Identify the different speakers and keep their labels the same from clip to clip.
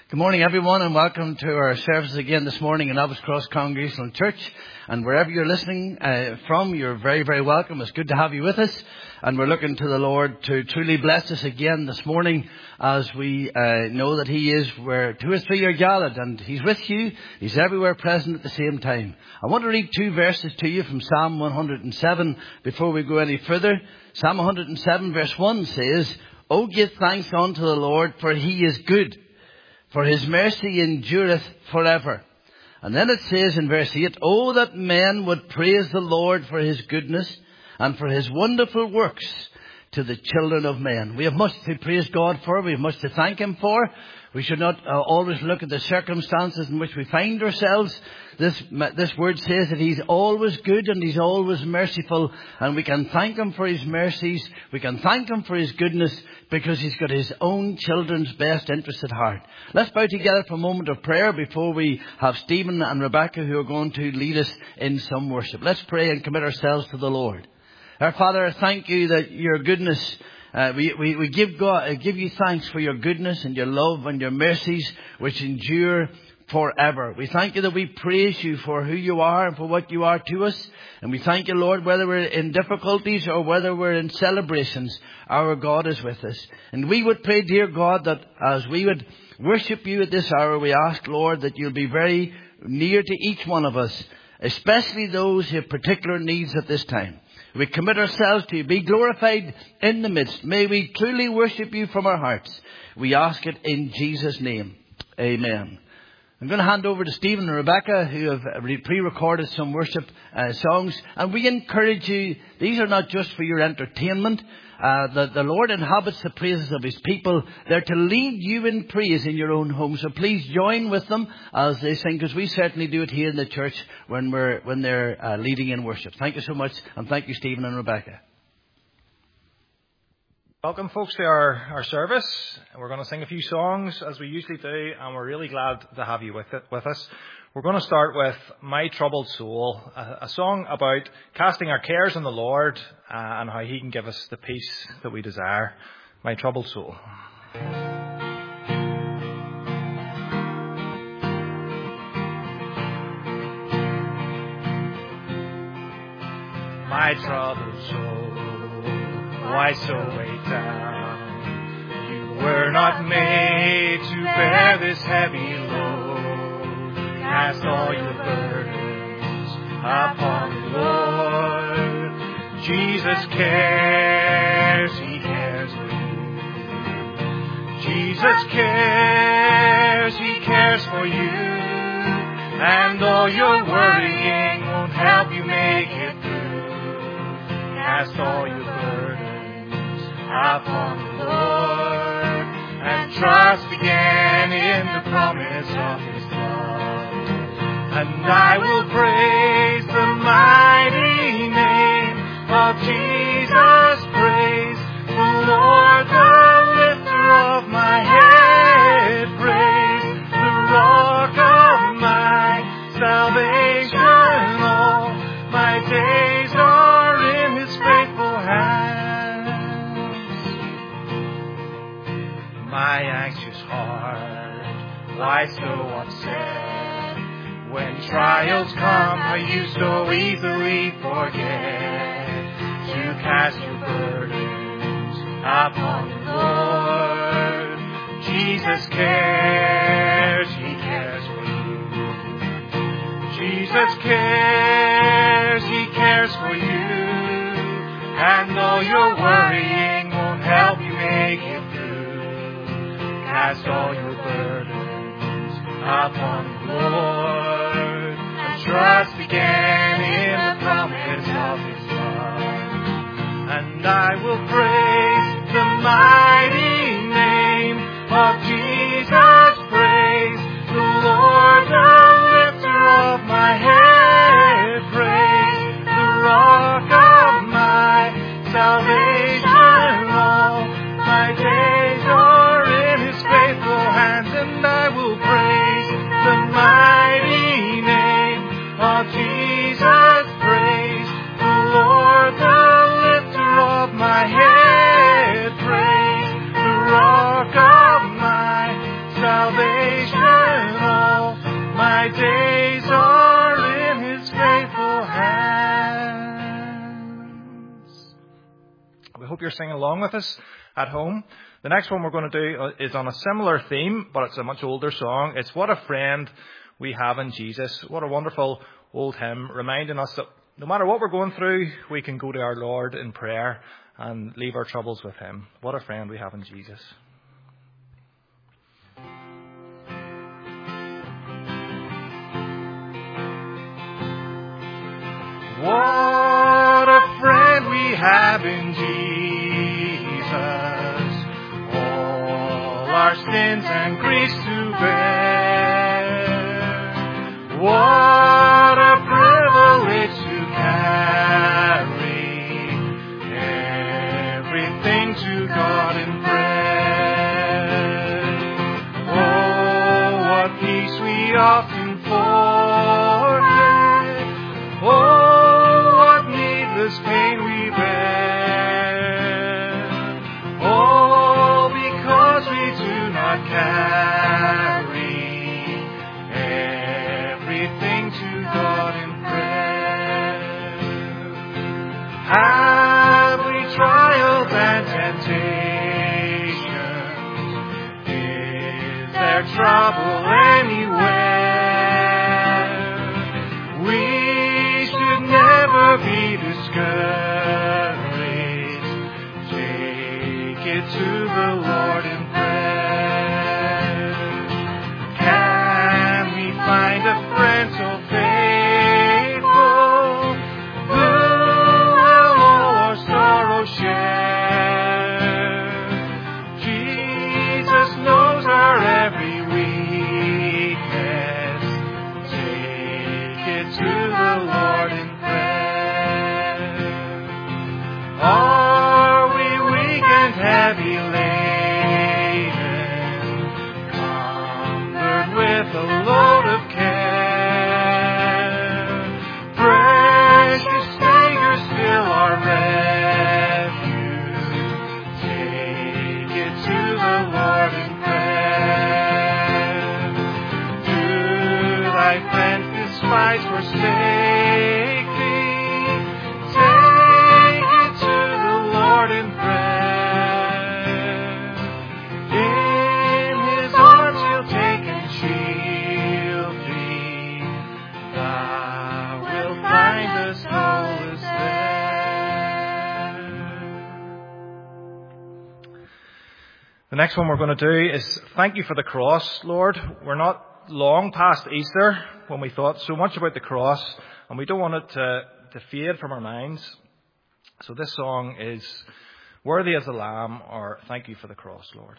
Speaker 1: Good morning, everyone, and welcome to our services again this morning in Abbot's Cross Congregational Church. And wherever you're listening from, you're very, very welcome. It's good to have you with us. And we're looking to the Lord to truly bless us again this morning as we know that He is where two or three are gathered. And He's with you. He's everywhere present at the same time. I want to read two verses to you from Psalm 107 before we go any further. Psalm 107 verse 1 says, "O give thanks unto the Lord, for He is good. For His mercy endureth forever." And then it says in verse 8, "Oh, that men would praise the Lord for His goodness and for His wonderful works to the children of men." We have much to praise God for. We have much to thank Him for. We should not always look at the circumstances in which we find ourselves. This word says that He's always good and He's always merciful. And we can thank Him for His mercies. We can thank Him for His goodness because He's got His own children's best interests at heart. Let's bow together for a moment of prayer before we have Stephen and Rebecca who are going to lead us in some worship. Let's pray and commit ourselves to the Lord. Our Father, thank You that Your goodness, we give You thanks for Your goodness and Your love and Your mercies which endure forever. We thank You that we praise You for who You are and for what You are to us. And we thank You, Lord, whether we're in difficulties or whether we're in celebrations, our God is with us. And we would pray, dear God, that as we would worship You at this hour, we ask, Lord, that You'll be very near to each one of us, especially those who have particular needs at this time. We commit ourselves to You. Be glorified in the midst. May we truly worship You from our hearts. We ask it in Jesus' name. Amen. I'm going to hand over to Stephen and Rebecca who have pre-recorded some worship songs. And we encourage you, these are not just for your entertainment. The Lord inhabits the praises of His people. They're to lead you in praise in your own home. So please join with them as they sing, because we certainly do it here in the church when they're leading in worship. Thank you so much, and thank you, Stephen and Rebecca.
Speaker 2: Welcome, folks, to our service. We're going to sing a few songs as we usually do, and we're really glad to have you with us. We're going to start with "My Troubled Soul," a song about casting our cares on the Lord and how He can give us the peace that we desire. My troubled soul. My troubled soul, why so weighed down? You were not made to bear this heavy load. Cast all your burdens upon the Lord. Jesus cares, He cares for you. Jesus cares, He cares for you. And all your worrying won't help you make it through. Cast all your burdens upon the Lord and trust again in the promise of His love. And I will praise the mighty name of Jesus. Praise the Lord, the lifter of my head. Praise the rock of my salvation. All my days are in His faithful hands. My anxious heart, why so upset? When trials come, how you so easily forget to cast your burdens upon the Lord. Jesus cares, He cares for you. Jesus cares, He cares for you. And all your worrying won't help you make it through. Cast all your burdens upon the Lord. Trust again in the promise of His love. And I will praise the mighty name of Jesus. Praise the Lord, the lifter of my head. Praise the rock of my salvation. All my days are in His faithful hands. And I will praise the mighty name of Jesus. Praise the Lord, the lifter of my head. Praise the rock of my you're singing along with us at home. The next one we're going to do is on a similar theme, but it's a much older song. It's What a Friend We Have in Jesus. What a wonderful old hymn, reminding us that no matter what we're going through, we can go to our Lord in prayer and leave our troubles with him. What a friend we have in Jesus. What a friend we have in Jesus, all our sins and griefs to bear. What a privilege to carry everything to God in prayer. Oh, what peace we often forget. Oh, this pain we bear, all because we do not carry everything to God in prayer. Have we trials and temptations? Is there trouble anywhere? We should never be discouraged. Take it to the Lord in prayer. Can we find a friend so faithful who will all our sorrow share? Jesus knows our every weakness. Take it to the Lord in prayer. Are we weak and heavy laden, cumbered with a load of care? Precious Savior, still our refuge. Take it to the Lord in prayer. Do thy friends despise, forsake thee? Take it to the Lord in prayer. In his arms he'll take and shield thee. Thou wilt find the solace there. The next one we're going to do is Thank You for the Cross, Lord. We're not long past Easter when we thought so much about the cross, and we don't want it to fade from our minds. So this song is Worthy as the Lamb, or Thank You for the Cross, Lord.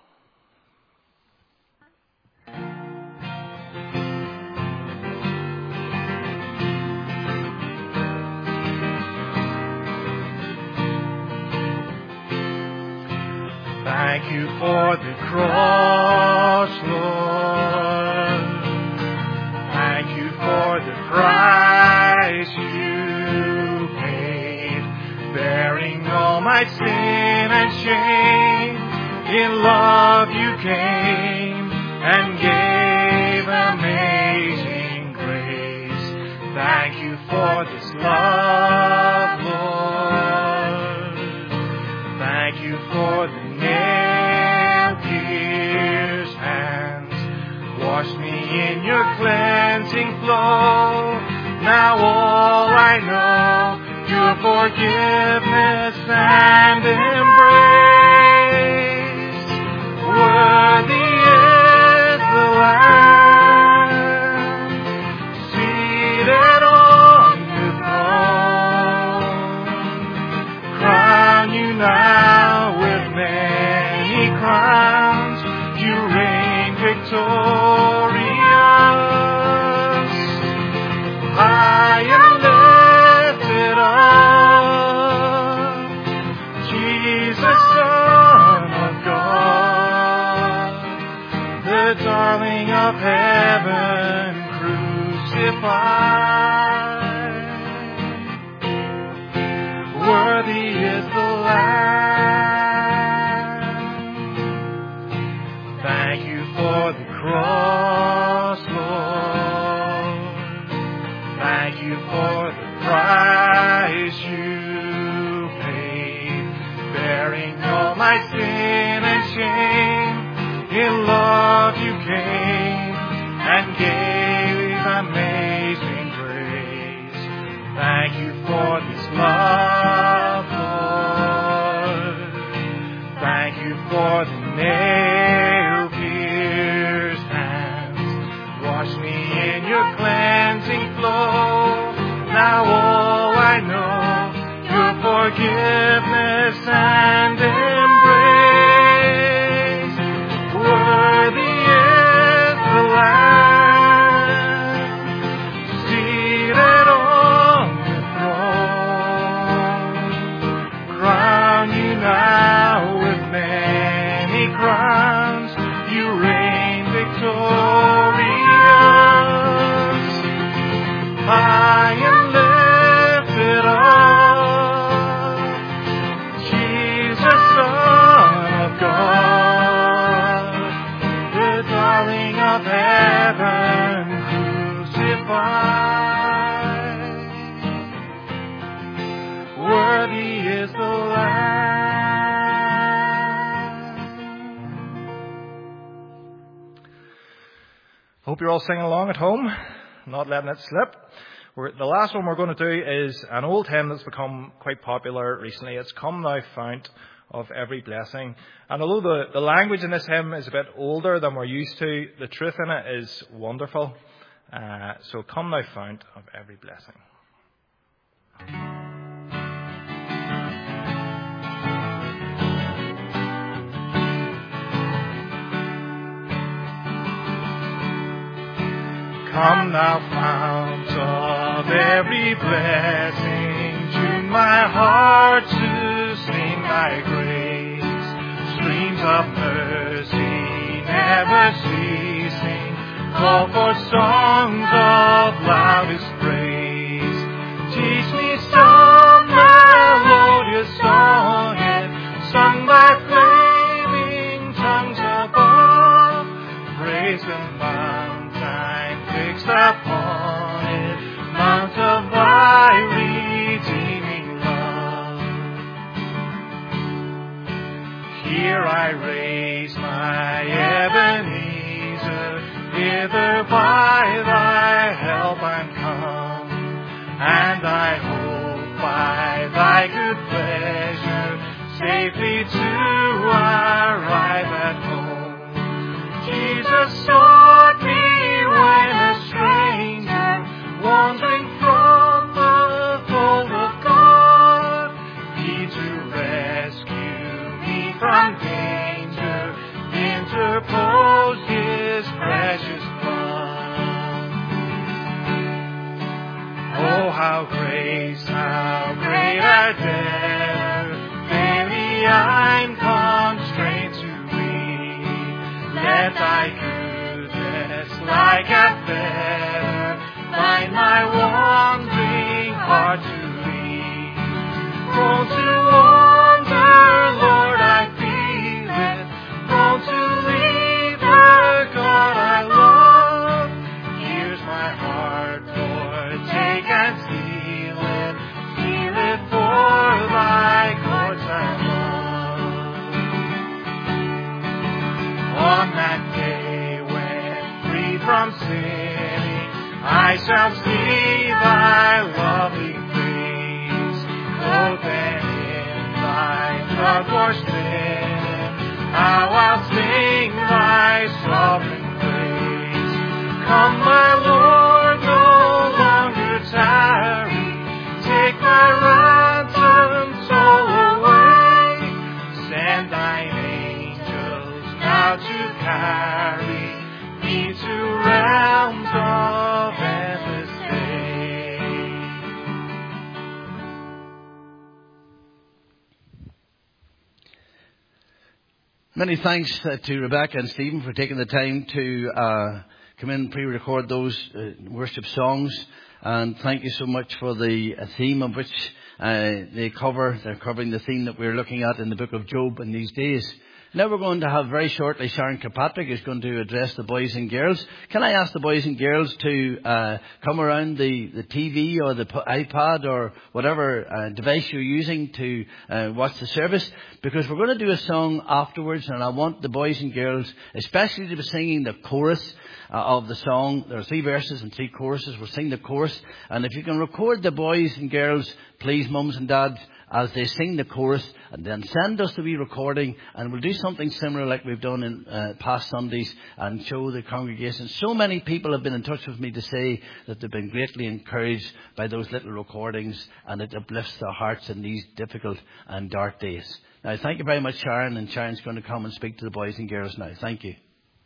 Speaker 2: Thank you for the cross, Lord. Thank you for the price you paid, bearing all my sin and shame. In love you came and gave amazing grace. Thank you for this love, Lord. Thank you for the nail-pierced hands. Wash me in your cleansing flow. Now all I know, your forgiveness and embrace. Worthy is the Lamb, seated on the throne. Crown you now with many crowns. You reign victorious. High and lifted up, Jesus, Son of God, the darling of heaven, crucified. Worthy is the Lamb. Thank you for the cross, Lord. Thank you for the price you paid, love you came and gave amazing grace. Thank you for this love, Lord. Thank you for the nail-pierced hands. Wash me in your cleansing flow. Now all I know, your forgiveness and embrace. Worthy is the Lamb, seated on the throne. Crown you now with many crowns. You reign victorious. High and lifted up, Jesus, Son of God, the darling of heaven, crucified. Worthy is the Lamb. Hope you're all singing along at home, not letting it slip. The last one we're going to do is an old hymn that's become quite popular recently. It's Come Thou Fount of Every Blessing. And although the language in this hymn is a bit older than we're used to, the truth in it is wonderful. So Come Thou Fount of Every Blessing. Come thou fount of every blessing, tune my heart to sing thy grace. Streams of mercy never ceasing, call for songs of loudest praise. Teach me some melodious song, and sung by flaming tongues above. Praise the mountain fixed upon it, mount of thy redeeming love. Here I raise my Ebenezer, hither by thy help I'm come, and I hope by thy good pleasure safely to arrive at home. Jesus sought me when a stranger, wandering from the fold of God, He to rescue me from danger, interposed His precious blood. Oh, how great a debtor, daily I'm constrained to be. Let thy goodness like a feather bind my wandering heart to thee. Prone to wander, Lord, I feel it, prone to leave the God I love. Here's my heart, Lord, take and seal it for thy courts I love. On that day when free from sin, I shall see thy lovely face, clothed in thy blood-washed linen. How I'll sing thy sovereign praise. Come, my Lord, no longer tarry. Take my ransomed soul away. Send thine angels now to carry me to realms of endless day.
Speaker 1: Many thanks to Rebecca and Stephen for taking the time to come in and pre-record those worship songs. And thank you so much for the theme of which they cover. They're covering the theme that we're looking at in the book of Job in these days. Now we're going to have very shortly Sharon Kirkpatrick is going to address the boys and girls. Can I ask the boys and girls to come around the TV or the iPad or whatever device you're using to watch the service? Because we're going to do a song afterwards, and I want the boys and girls especially to be singing the chorus of the song. There are 3 verses and 3 choruses. We'll sing the chorus. And if you can record the boys and girls, please, mums and dads, as they sing the chorus, and then send us the wee recording, and we'll do something similar like we've done in past Sundays and show the congregation. So many people have been in touch with me to say that they've been greatly encouraged by those little recordings, and it uplifts their hearts in these difficult and dark days. Now, thank you very much, Sharon, and Sharon's going to come and speak to the boys and girls now. Thank you.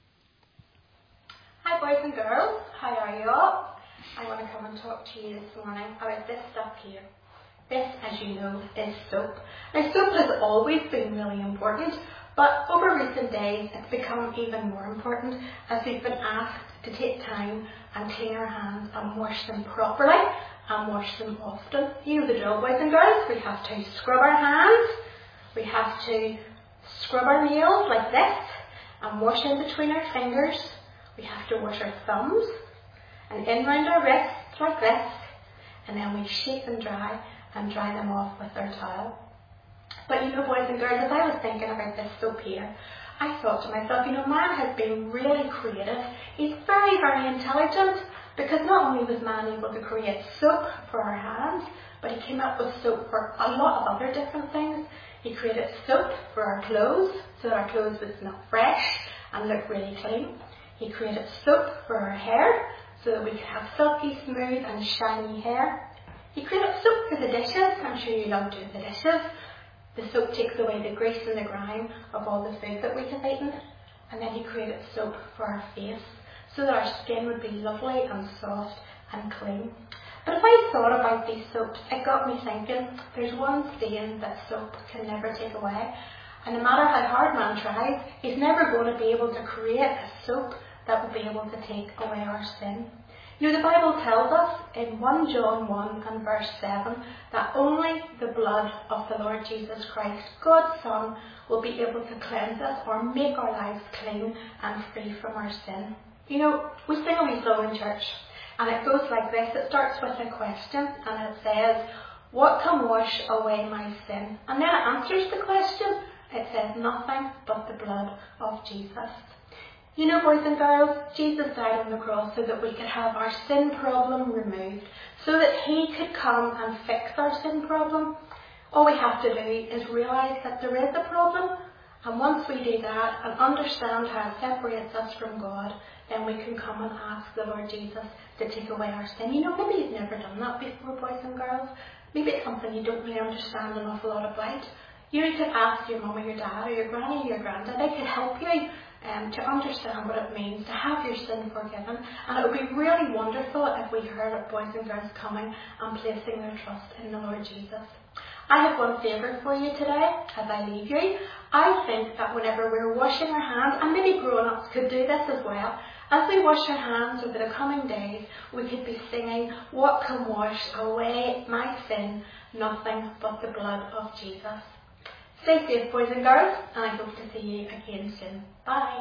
Speaker 3: Hi boys and girls, how are you all? I want to come and talk to you this morning about this stuff here. This, as you know, is soap. Now, soap has always been really important, but over recent days it's become even more important as we've been asked to take time and clean our hands and wash them properly and wash them often. You know the drill, boys and girls. We have to scrub our hands, we have to scrub our nails like this and wash in between our fingers. We have to wash our thumbs and in round our wrists like this, and then we shake and dry them off with our towel. But you know, boys and girls, as I was thinking about this soap here, I thought to myself, you know, man has been really creative. He's very, very intelligent, because not only was man able to create soap for our hands, but he came up with soap for a lot of other different things. He created soap for our clothes, so that our clothes would smell fresh and look really clean. He created soap for our hair, so that we could have silky, smooth and shiny hair. He created soap for the dishes. I'm sure you love doing the dishes. The soap takes away the grease and the grime of all the food that we have eaten. And then he created soap for our face, so that our skin would be lovely and soft and clean. But if I thought about these soaps, it got me thinking, there's one stain that soap can never take away. And no matter how hard man tries, he's never going to be able to create a soap that will be able to take away our sin. You know, the Bible tells us in 1 John 1 and verse 7 that only the blood of the Lord Jesus Christ, God's Son, will be able to cleanse us or make our lives clean and free from our sin. You know, we sing a wee song in church, and it goes like this. It starts with a question, and it says, "What can wash away my sin?" And then it answers the question. It says, "Nothing but the blood of Jesus." You know, boys and girls, Jesus died on the cross so that we could have our sin problem removed, so that he could come and fix our sin problem. All we have to do is realise that there is a problem, and once we do that and understand how it separates us from God, then we can come and ask the Lord Jesus to take away our sin. You know, maybe you've never done that before, boys and girls. Maybe it's something you don't really understand an awful lot about. You could ask your mum or your dad or your granny or your granddad. They could help you to understand what it means to have your sin forgiven. And it would be really wonderful if we heard of boys and girls coming and placing their trust in the Lord Jesus. I have one favour for you today as I leave you. I think that whenever we're washing our hands, and maybe grown-ups could do this as well, as we wash our hands over the coming days, we could be singing, "What can wash away my sin? Nothing but the blood of Jesus." Stay safe, boys and girls, and I hope to see you again soon. Bye.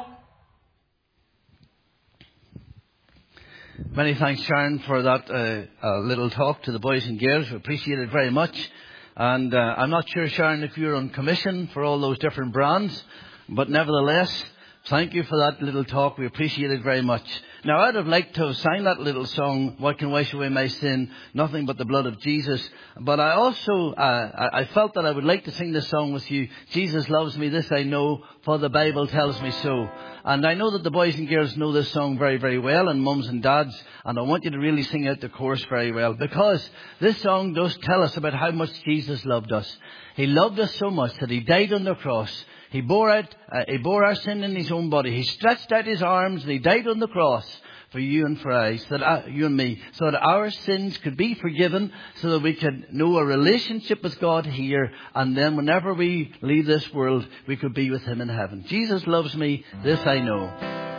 Speaker 1: Many thanks, Sharon, for that little talk to the boys and girls. We appreciate it very much. And I'm not sure, Sharon, if you're on commission for all those different brands, but nevertheless, thank you for that little talk. We appreciate it very much. Now, I'd have liked to have sang that little song, "What Can Wash Away My Sin? Nothing But the Blood of Jesus." But I also, I felt that I would like to sing this song with you. "Jesus loves me, this I know, for the Bible tells me so." And I know that the boys and girls know this song very, very well, and mums and dads. And I want you to really sing out the chorus very well, because this song does tell us about how much Jesus loved us. He loved us so much that he died on the cross. He bore our sin in his own body. He stretched out his arms and he died on the cross for you and for I, so that you and me, so that our sins could be forgiven, so that we could know a relationship with God here, and then whenever we leave this world, we could be with him in heaven. Jesus loves me, this I know.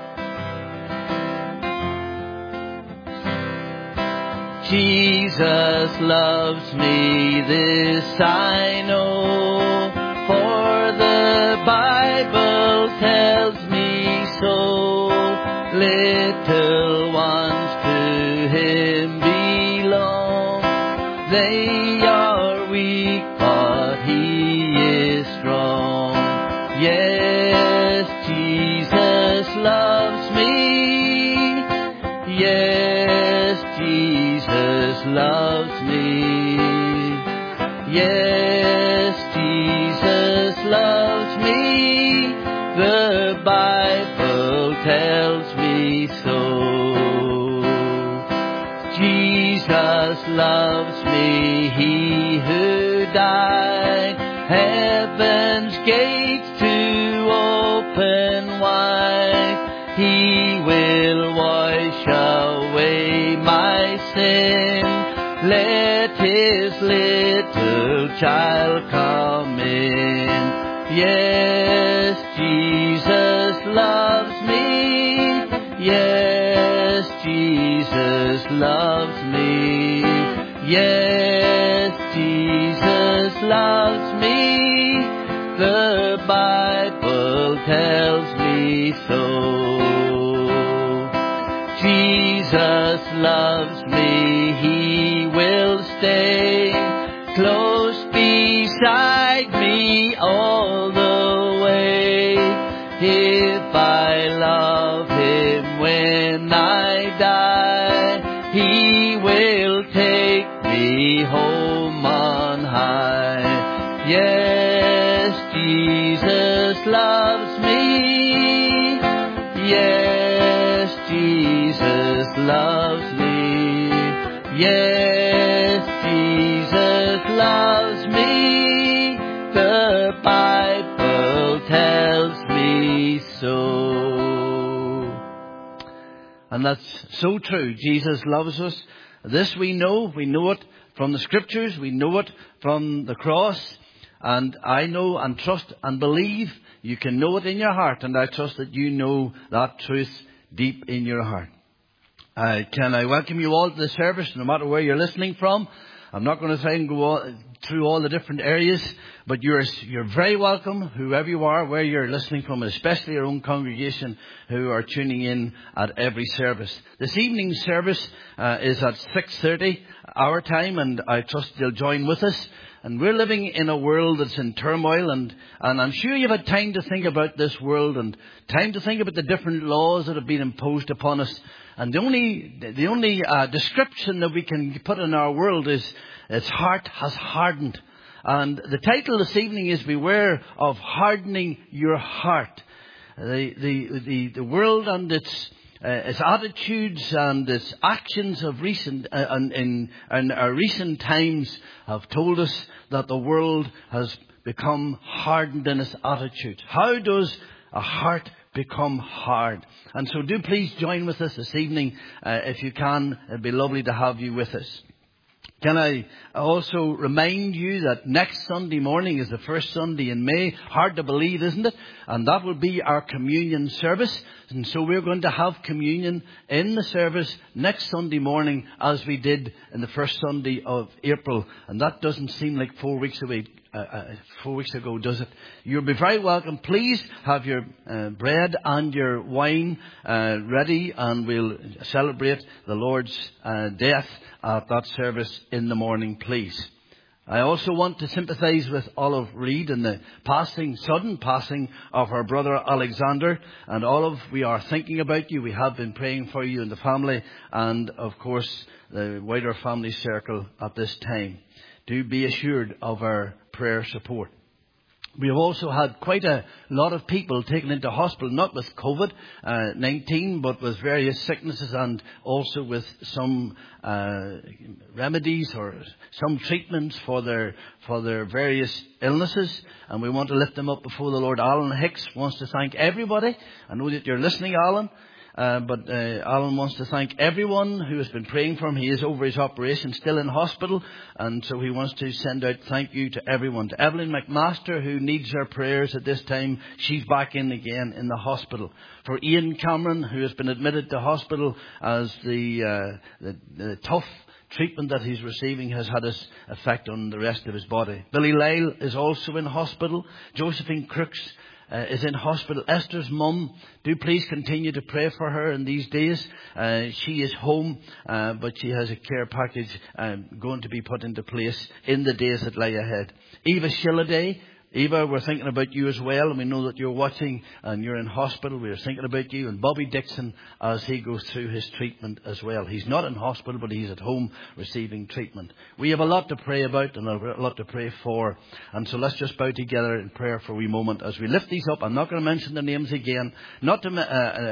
Speaker 1: Jesus loves me, this I know, for the Bible tells me so. Little ones to Him belong. They are weak, but He is strong. Yes, Jesus loves me. Yes, Jesus loves me. Yes, Jesus loves me. The Bible tells me so. Jesus loves me, He who died. Heaven's gates to open wide. He will wash away my sin. Let His little child come in. Yes, Jesus loves me. Yes, Jesus loves me. Yes, Jesus loves me. The Bible tells me so. Jesus loves me. He will stay close beside me all the way. If I love Him when I die, He will take me home on high. Yes, Jesus loves me. Yes, Jesus loves me. Yes, Jesus loves me. The Bible tells me so. And that's so true. Jesus loves us. This we know. We know it from the Scriptures. We know it from the cross. And I know and trust and believe you can know it in your heart. And I trust that you know that truth deep in your heart. Can I welcome you all to the service, no matter where you're listening from? I'm not going to try and go through all the different areas, but you're very welcome, whoever you are, where you're listening from, especially your own congregation who are tuning in at every service. This evening's service is at 6:30 our time, and I trust you'll join with us. And we're living in a world that's in turmoil, and I'm sure you've had time to think about this world and time to think about the different laws that have been imposed upon us. And the only description that we can put in our world is its heart has hardened. And the title this evening is Beware of Hardening Your Heart. The world and its attitudes and its actions of recent in recent times have told us that the world has become hardened in its attitude. How does a heart become hard? And so do please join with us this evening if you can. It'd be lovely to have you with us. Can I also remind you that next Sunday morning is the first Sunday in May? Hard to believe, isn't it? And that will be our communion service. And so we're going to have communion in the service next Sunday morning as we did in the first Sunday of April. And that doesn't seem like 4 weeks away. 4 weeks ago, does it? You'll be very welcome. Please have your bread and your wine ready, and we'll celebrate the Lord's death at that service in the morning, please. I also want to sympathise with Olive Reed in the sudden passing of her brother Alexander. And Olive, we are thinking about you. We have been praying for you and the family, and of course the wider family circle at this time. Do be assured of our prayer support. We have also had quite a lot of people taken into hospital, not with COVID-19, but with various sicknesses and also with some remedies or some treatments for their various illnesses. And we want to lift them up before the Lord. Alan Hicks wants to thank everybody. I know that you're listening, Alan. But Alan wants to thank everyone who has been praying for him. He is over his operation, still in hospital, and so he wants to send out thank you to everyone. To Evelyn McMaster, who needs our prayers at this time. She's back in again in the hospital. For Ian Cameron, who has been admitted to hospital as the tough treatment that he's receiving has had its effect on the rest of his body. Billy Lyle is also in hospital. Josephine Crooks is in hospital. Esther's mum, do please continue to pray for her in these days. She is home, but she has a care package going to be put into place in the days that lie ahead. Eva Shilladay. Eva, we're thinking about you as well, and we know that you're watching and you're in hospital. We're thinking about you. And Bobby Dixon as he goes through his treatment as well. He's not in hospital, but he's at home receiving treatment. We have a lot to pray about and a lot to pray for. And so let's just bow together in prayer for a wee moment as we lift these up. I'm not going to mention their names again, not to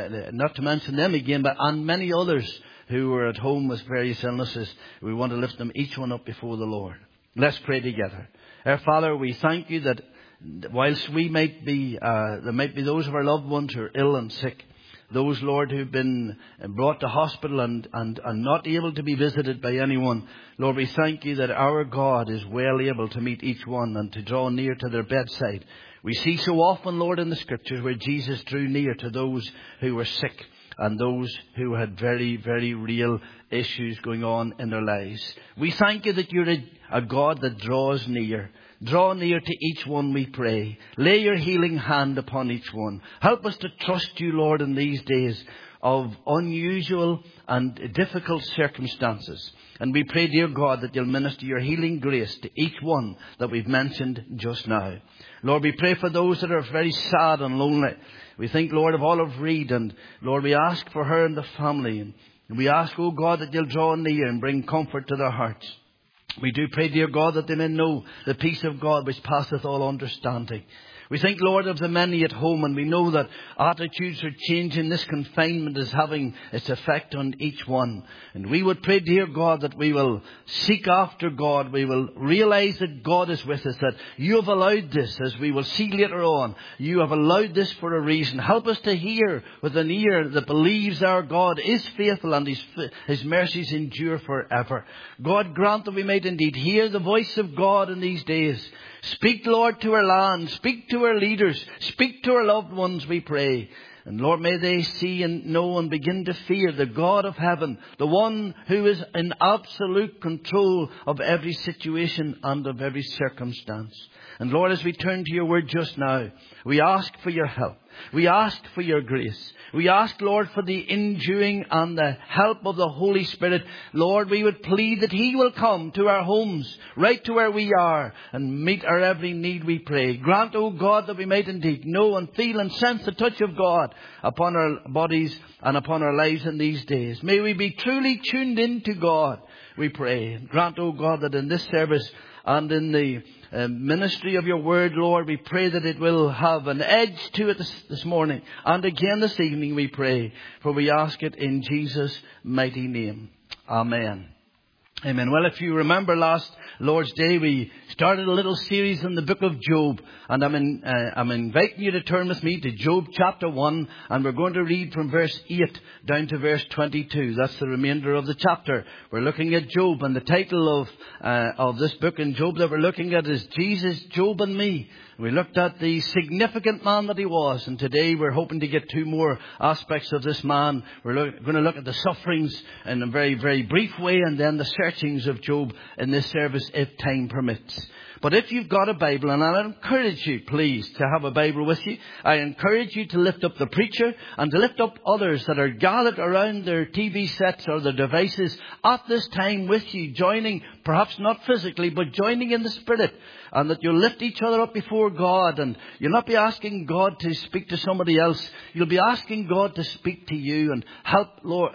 Speaker 1: mention them again, but and many others who are at home with various illnesses. We want to lift them each one up before the Lord. Let's pray together. Our Father, we thank you that whilst we might be, there might be those of our loved ones who are ill and sick, those, Lord, who've been brought to hospital and not able to be visited by anyone. Lord, we thank you that our God is well able to meet each one and to draw near to their bedside. We see so often, Lord, in the Scriptures where Jesus drew near to those who were sick and those who had very, very real issues going on in their lives. We thank you that you're a God that draws near. Draw near to each one, we pray. Lay your healing hand upon each one. Help us to trust you, Lord, in these days of unusual and difficult circumstances. And we pray, dear God, that you'll minister your healing grace to each one that we've mentioned just now. Lord, we pray for those that are very sad and lonely. We think, Lord, of Olive Reed, and Lord, we ask for her and the family. And we ask, oh God, that you'll draw near and bring comfort to their hearts. We do pray, dear God, that they may know the peace of God which passeth all understanding. We think, Lord, of the many at home, and we know that attitudes are changing. This confinement is having its effect on each one. And we would pray, dear God, that we will seek after God. We will realize that God is with us, that you have allowed this, as we will see later on. You have allowed this for a reason. Help us to hear with an ear that believes our God is faithful and his mercies endure forever. God, grant that we might indeed hear the voice of God in these days. Speak, Lord, to our land. Speak to our leaders. Speak to our loved ones, we pray. And Lord, may they see and know and begin to fear the God of heaven, the one who is in absolute control of every situation and of every circumstance. And Lord, as we turn to your word just now, we ask for your help. We ask for your grace. We ask, Lord, for the enduing and the help of the Holy Spirit. Lord, we would plead that he will come to our homes, right to where we are, and meet our every need, we pray. Grant, O God, that we might indeed know and feel and sense the touch of God upon our bodies and upon our lives in these days. May we be truly tuned in to God, we pray. Grant, O God, that in this service and in the ministry of your word, Lord, we pray that it will have an edge to it this morning. And again this evening, we pray. For we ask it in Jesus' mighty name. Amen. Amen. Well, if you remember last Lord's Day, we started a little series in the book of Job. And I'm inviting you to turn with me to Job chapter 1. And we're going to read from verse 8 down to verse 22. That's the remainder of the chapter. We're looking at Job. And the title of this book in Job that we're looking at is Jesus, Job and Me. We looked at the significant man that he was. And today we're hoping to get two more aspects of this man. We're going to look at the sufferings in a very, very brief way, and then the searchings of Job in this service if time permits. But if you've got a Bible, and I encourage you, please, to have a Bible with you. I encourage you to lift up the preacher and to lift up others that are gathered around their TV sets or their devices at this time with you, joining, perhaps not physically, but joining in the Spirit. And that you'll lift each other up before God, and you'll not be asking God to speak to somebody else. You'll be asking God to speak to you and help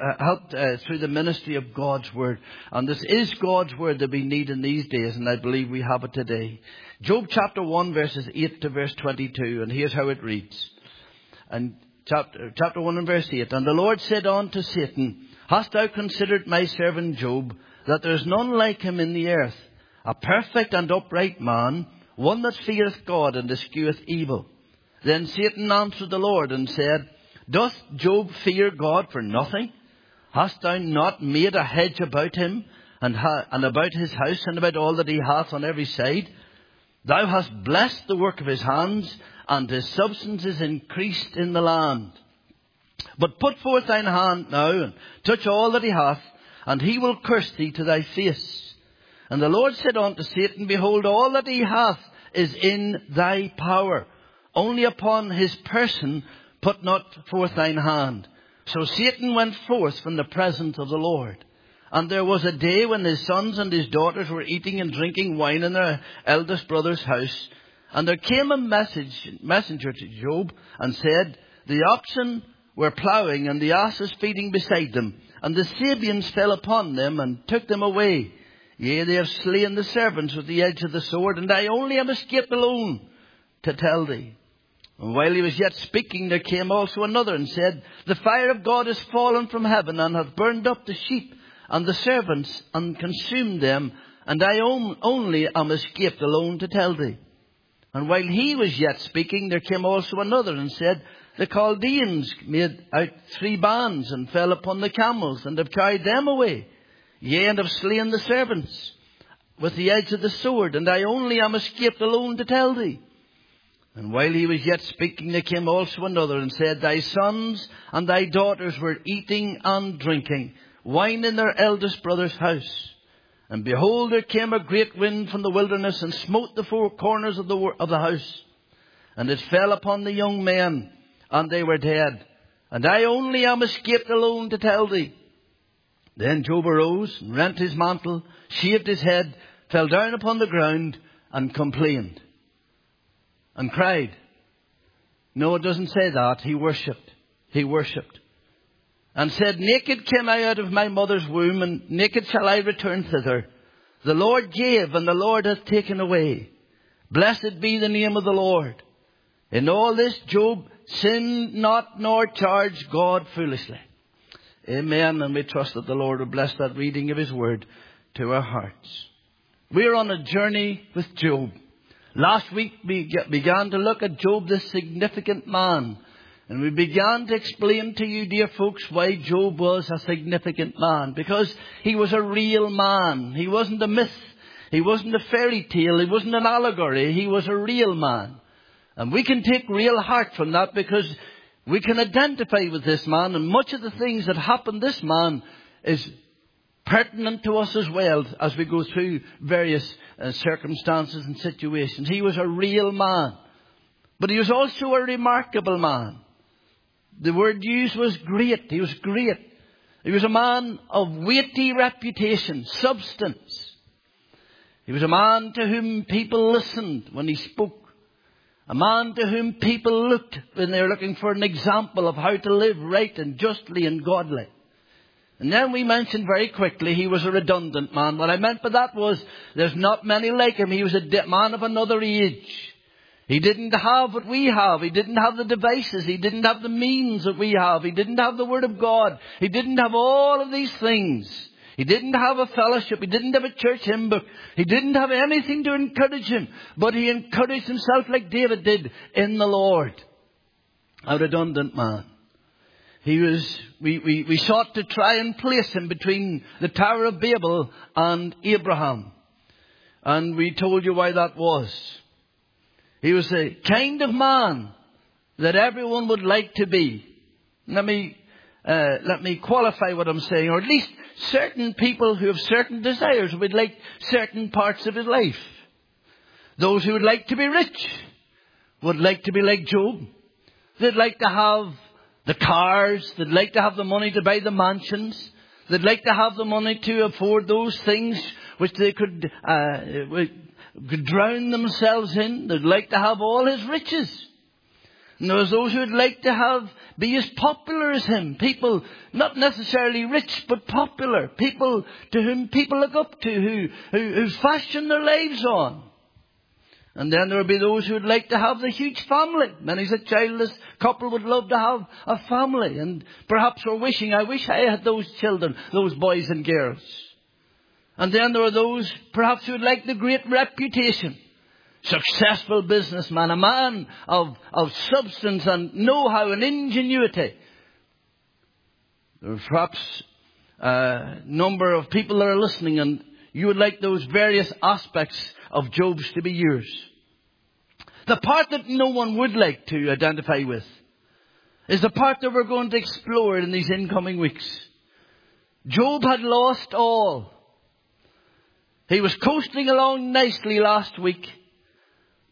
Speaker 1: through the ministry of God's Word. And this is God's Word that we need in these days, and I believe we have it today. Job chapter 1 verses 8 to verse 22, and here's how it reads. And chapter 1 and verse 8. And the Lord said unto Satan, Hast thou considered my servant Job, that there is none like him in the earth, a perfect and upright man, one that feareth God and escheweth evil? Then Satan answered the Lord and said, Doth Job fear God for nothing? Hast thou not made a hedge about him, and about his house, and about all that he hath on every side? Thou hast blessed the work of his hands, and his substance is increased in the land. But put forth thine hand now, and touch all that he hath, and he will curse thee to thy face. And the Lord said unto Satan, Behold, all that he hath is in thy power, only upon his person put not forth thine hand. So Satan went forth from the presence of the Lord. And there was a day when his sons and his daughters were eating and drinking wine in their eldest brother's house. And there came a messenger to Job and said, the oxen were ploughing and the asses feeding beside them. And the Sabeans fell upon them and took them away. Yea, they have slain the servants with the edge of the sword, and I only am escaped alone to tell thee. And while he was yet speaking, there came also another and said, the fire of God is fallen from heaven and hath burned up the sheep and the servants and consumed them, and I only am escaped alone to tell thee. And while he was yet speaking, there came also another and said, the Chaldeans made out 3 bands and fell upon the camels and have carried them away. Yea, and have slain the servants with the edge of the sword, and I only am escaped alone to tell thee. And while he was yet speaking, there came also another and said, thy sons and thy daughters were eating and drinking wine in their eldest brother's house. And behold, there came a great wind from the wilderness and smote the 4 corners of the house. And it fell upon the young men, and they were dead. And I only am escaped alone to tell thee. Then Job arose and rent his mantle, shaved his head, fell down upon the ground, and complained. And cried. No, it doesn't say that. He worshipped. He worshipped. And said, naked came I out of my mother's womb, and naked shall I return thither. The Lord gave, and the Lord hath taken away. Blessed be the name of the Lord. In all this Job sinned not, nor charged God foolishly. Amen. And we trust that the Lord will bless that reading of his word to our hearts. We're on a journey with Job. Last week we began to look at Job, this significant man. And we began to explain to you, dear folks, why Job was a significant man. Because he was a real man. He wasn't a myth. He wasn't a fairy tale. He wasn't an allegory. He was a real man. And we can take real heart from that because we can identify with this man. And much of the things that happened to this man is pertinent to us as well as we go through various circumstances and situations. He was a real man. But he was also a remarkable man. The word used was great. He was great. He was a man of weighty reputation, substance. He was a man to whom people listened when he spoke. A man to whom people looked when they were looking for an example of how to live right and justly and godly. And then we mentioned very quickly he was a redundant man. What I meant by that was there's not many like him. He was a man of another age. He didn't have what we have. He didn't have the devices. He didn't have the means that we have. He didn't have the Word of God. He didn't have all of these things. He didn't have a fellowship. He didn't have a church hymn book. He didn't have anything to encourage him. But he encouraged himself like David did in the Lord. A redundant man. We sought to try and place him between the Tower of Babel and Abraham. And we told you why that was. He was the kind of man that everyone would like to be. Let me qualify what I'm saying, or at least certain people who have certain desires would like certain parts of his life. Those who would like to be rich would like to be like Job. They'd like to have the cars. They'd like to have the money to buy the mansions. They'd like to have the money to afford those things which they could drown themselves in. They'd like to have all his riches. And there's those who would like to be as popular as him. People not necessarily rich, but popular. People to whom people look up to, who fashion their lives on. And then there would be those who would like to have the huge family. Many's a childless couple would love to have a family. And perhaps we're wishing, I wish I had those children, those boys and girls. And then there are those perhaps who would like the great reputation. Successful businessman, a man of substance and know-how and ingenuity. There are perhaps a number of people that are listening, and you would like those various aspects of Job's to be yours. The part that no one would like to identify with is the part that we're going to explore in these incoming weeks. Job had lost all. He was coasting along nicely last week.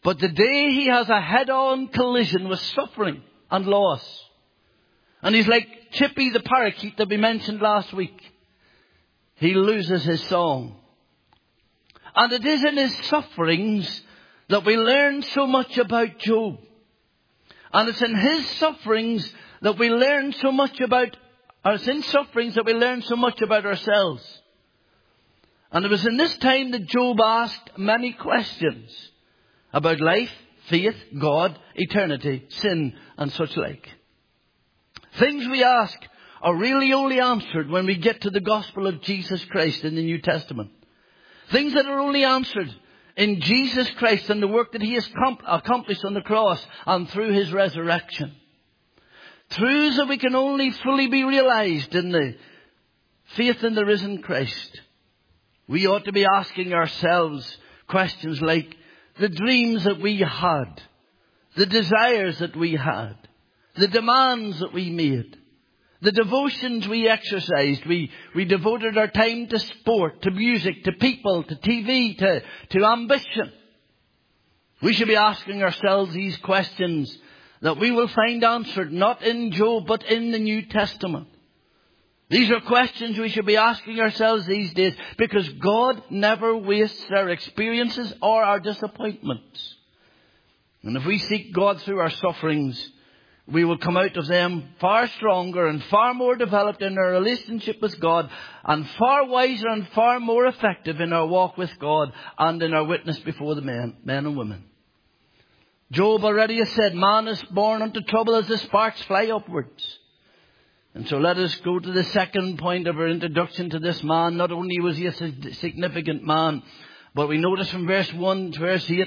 Speaker 1: But the day he has a head-on collision with suffering and loss, and he's like Chippy the parakeet that we mentioned last week, he loses his song. And it is in his sufferings that we learn so much about Job. And it's in his sufferings that we learn so much about, or it's in sufferings that we learn so much about ourselves. And it was in this time that Job asked many questions about life, faith, God, eternity, sin, and such like. Things we ask are really only answered when we get to the gospel of Jesus Christ in the New Testament. Things that are only answered in Jesus Christ and the work that he has accomplished on the cross and through his resurrection. Truths that we can only fully be realized in the faith in the risen Christ. We ought to be asking ourselves questions like the dreams that we had, the desires that we had, the demands that we made, the devotions we exercised. We devoted our time to sport, to music, to people, to TV, to ambition. We should be asking ourselves these questions that we will find answered not in Job but in the New Testament. These are questions we should be asking ourselves these days, because God never wastes our experiences or our disappointments. And if we seek God through our sufferings, we will come out of them far stronger and far more developed in our relationship with God, and far wiser and far more effective in our walk with God and in our witness before the men and women. Job already has said, man is born unto trouble as the sparks fly upwards. And so let us go to the second point of our introduction to this man. Not only was he a significant man, but we notice from verse 1 to verse 8,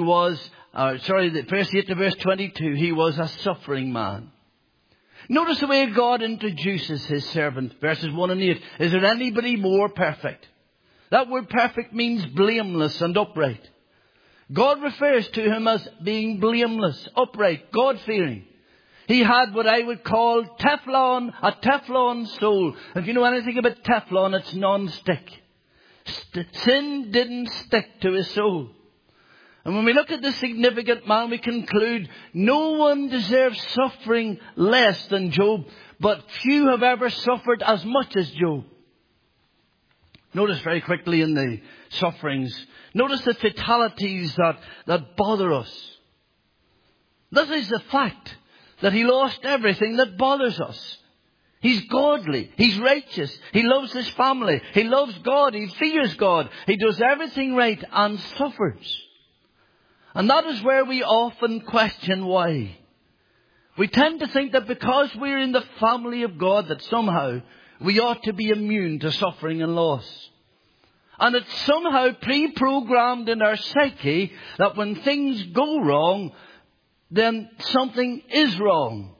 Speaker 1: verse 8 to verse 22, he was a suffering man. Notice the way God introduces his servant, verses 1 and 8. Is there anybody more perfect? That word perfect means blameless and upright. God refers to him as being blameless, upright, God-fearing. He had what I would call a Teflon soul. If you know anything about Teflon, it's non-stick. Sin didn't stick to his soul. And when we look at this significant man, we conclude no one deserves suffering less than Job, but few have ever suffered as much as Job. Notice very quickly in the sufferings, notice the fatalities that bother us. This is the fact that he lost everything that bothers us. He's godly. He's righteous. He loves his family. He loves God. He fears God. He does everything right and suffers. And that is where we often question why. We tend to think that because we're in the family of God that somehow we ought to be immune to suffering and loss. And it's somehow pre-programmed in our psyche that when things go wrong, then something is wrong.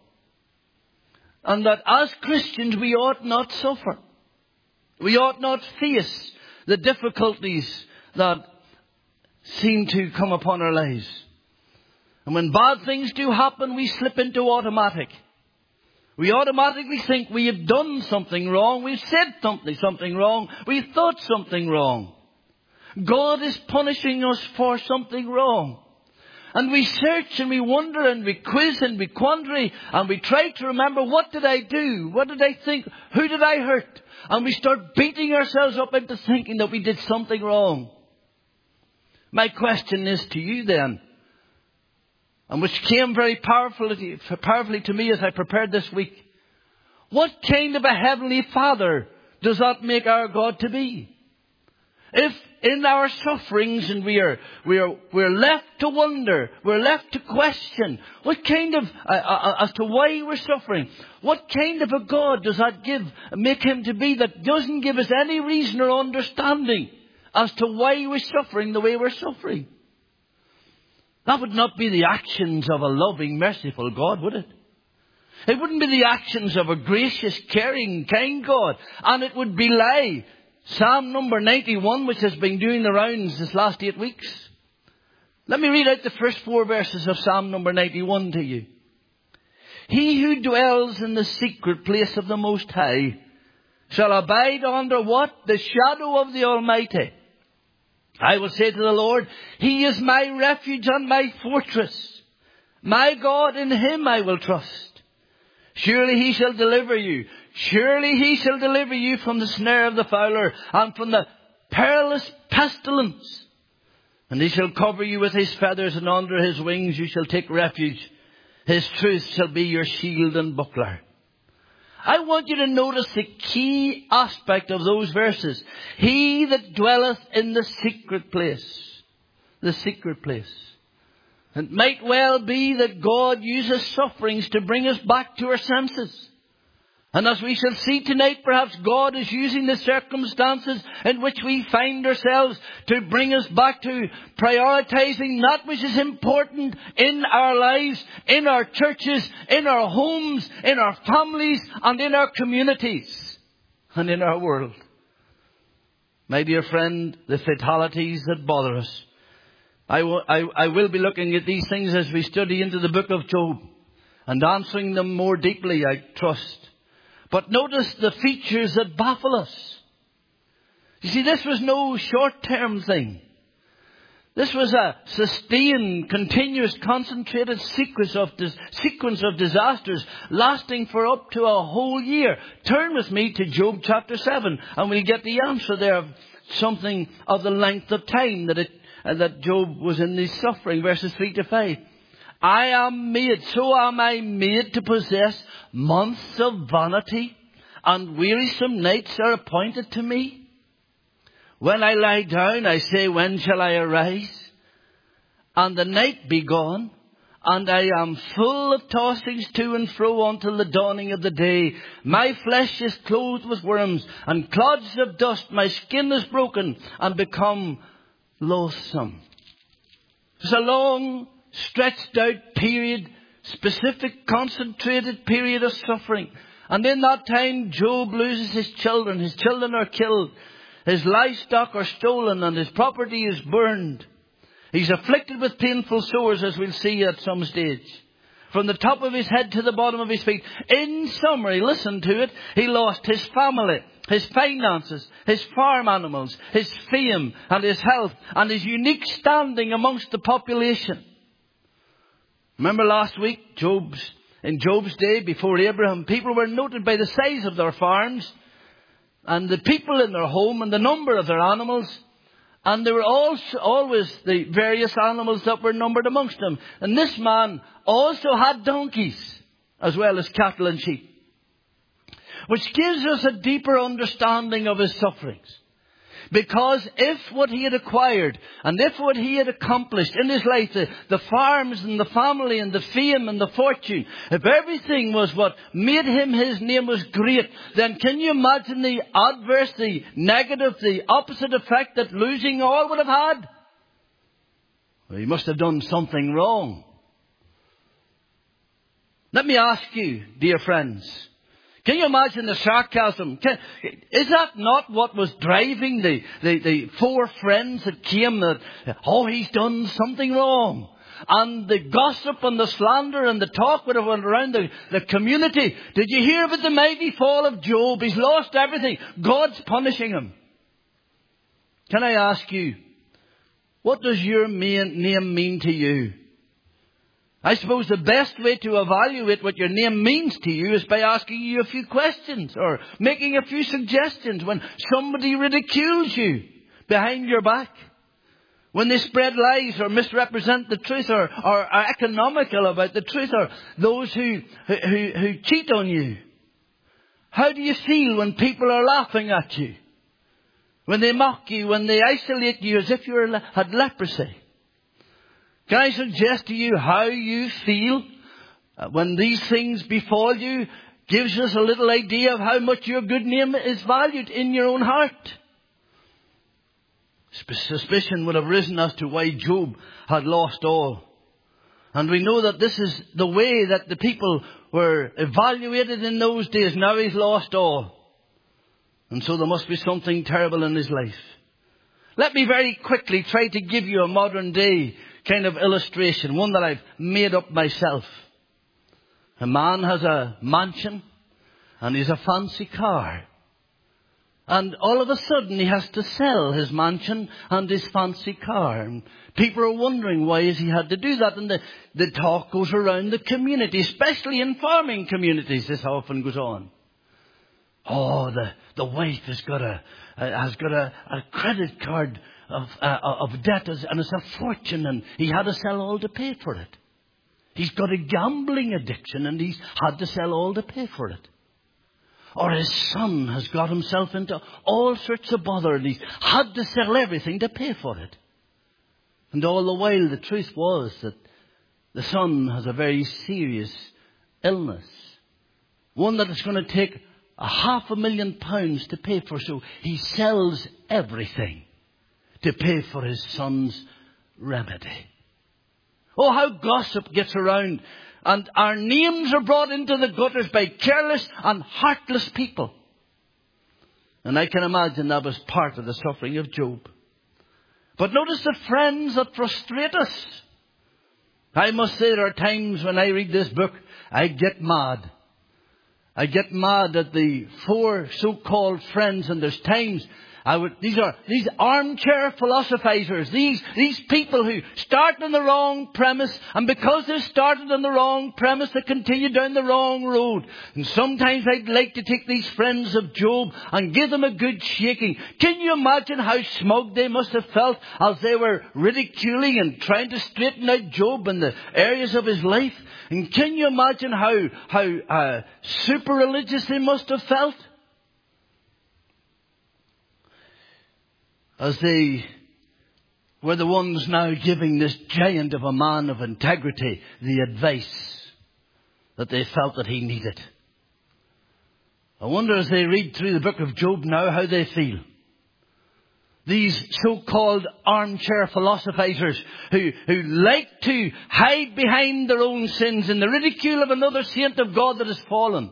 Speaker 1: And that as Christians we ought not suffer. We ought not face the difficulties that seem to come upon our lives. And when bad things do happen, we slip into automatic. We automatically think we have done something wrong. We've said something wrong. We've thought something wrong. God is punishing us for something wrong. And we search and we wonder and we quiz and we quandary and we try to remember, what did I do? What did I think? Who did I hurt? And we start beating ourselves up into thinking that we did something wrong. My question is to you then, and which came very powerfully to me as I prepared this week. What kind of a heavenly Father does that make our God to be? If in our sufferings and we're left to wonder, we're left to question, what kind of, as to why we're suffering, what kind of a God does that make him to be that doesn't give us any reason or understanding as to why we're suffering the way we're suffering? That would not be the actions of a loving, merciful God, would it? It wouldn't be the actions of a gracious, caring, kind God. And it would belie Psalm number 91, which has been doing the rounds this last 8 weeks. Let me read out the first 4 verses of Psalm number 91 to you. He who dwells in the secret place of the Most High shall abide under what? The shadow of the Almighty. I will say to the Lord, He is my refuge and my fortress. My God, in Him I will trust. Surely He shall deliver you. Surely He shall deliver you from the snare of the fowler and from the perilous pestilence. And He shall cover you with His feathers, and under His wings you shall take refuge. His truth shall be your shield and buckler. I want you to notice the key aspect of those verses. He that dwelleth in the secret place. The secret place. It might well be that God uses sufferings to bring us back to our senses. And as we shall see tonight, perhaps God is using the circumstances in which we find ourselves to bring us back to prioritizing that which is important in our lives, in our churches, in our homes, in our families, and in our communities, and in our world. My dear friend, the fatalities that bother us. I will be looking at these things as we study into the book of Job and answering them more deeply, I trust. But notice the features that baffle us. You see, this was no short-term thing. This was a sustained, continuous, concentrated sequence of disasters lasting for up to a whole year. Turn with me to Job chapter 7 and we'll get the answer there of something of the length of time that Job was in this suffering. Verses 3 to 5. So am I made to possess months of vanity, and wearisome nights are appointed to me. When I lie down, I say, when shall I arise? And the night be gone, and I am full of tossings to and fro until the dawning of the day. My flesh is clothed with worms, and clods of dust. My skin is broken and become loathsome. It's a long, stretched out period, specific, concentrated period of suffering. And in that time, Job loses his children. His children are killed. His livestock are stolen and his property is burned. He's afflicted with painful sores, as we'll see at some stage. From the top of his head to the bottom of his feet. In summary, listen to it, he lost his family, his finances, his farm animals, his fame and his health and his unique standing amongst the population. Remember last week, in Job's day, before Abraham, people were noted by the size of their farms and the people in their home and the number of their animals. And there were also always the various animals that were numbered amongst them. And this man also had donkeys as well as cattle and sheep, which gives us a deeper understanding of his sufferings. Because if what he had acquired and if what he had accomplished in his life, the farms and the family and the fame and the fortune, if everything was what made him, his name was great, then can you imagine the adverse, the negative, the opposite effect that losing all would have had? Well, he must have done something wrong. Let me ask you, dear friends, can you imagine the sarcasm? Is that not what was driving the four friends that came that, he's done something wrong? And the gossip and the slander and the talk would have went around the community. Did you hear about the mighty fall of Job? He's lost everything. God's punishing him. Can I ask you, what does your name mean to you? I suppose the best way to evaluate what your name means to you is by asking you a few questions or making a few suggestions when somebody ridicules you behind your back. When they spread lies or misrepresent the truth or are economical about the truth, or those who cheat on you. How do you feel when people are laughing at you? When they mock you, when they isolate you as if you had leprosy? Can I suggest to you how you feel when these things befall you? Gives us a little idea of how much your good name is valued in your own heart. Suspicion would have risen as to why Job had lost all. And we know that this is the way that the people were evaluated in those days. Now he's lost all. And so there must be something terrible in his life. Let me very quickly try to give you a modern day kind of illustration, one that I've made up myself. A man has a mansion and he's a fancy car. And all of a sudden he has to sell his mansion and his fancy car. And people are wondering why has he had to do that. And the talk goes around the community, especially in farming communities. This often goes on. Oh, the wife has got a credit card of debt and it's a fortune, and he had to sell all to pay for it. He's got a gambling addiction and he's had to sell all to pay for it. Or his son has got himself into all sorts of bother and he's had to sell everything to pay for it. And all the while the truth was that the son has a very serious illness. One that is going to take £500,000 to pay for. So he sells everything to pay for his son's remedy. Oh, how gossip gets around. And our names are brought into the gutters by careless and heartless people. And I can imagine that was part of the suffering of Job. But notice the friends that frustrate us. I must say there are times when I read this book, I get mad. I get mad at the 4 so-called friends, and there's times these armchair philosophizers, these people who start on the wrong premise, and because they started on the wrong premise, they continue down the wrong road. And sometimes I'd like to take these friends of Job and give them a good shaking. Can you imagine how smug they must have felt as they were ridiculing and trying to straighten out Job in the areas of his life? And can you imagine how super religious they must have felt? As they were the ones now giving this giant of a man of integrity the advice that they felt that he needed. I wonder as they read through the book of Job now how they feel. These so-called armchair philosophizers who like to hide behind their own sins in the ridicule of another saint of God that has fallen.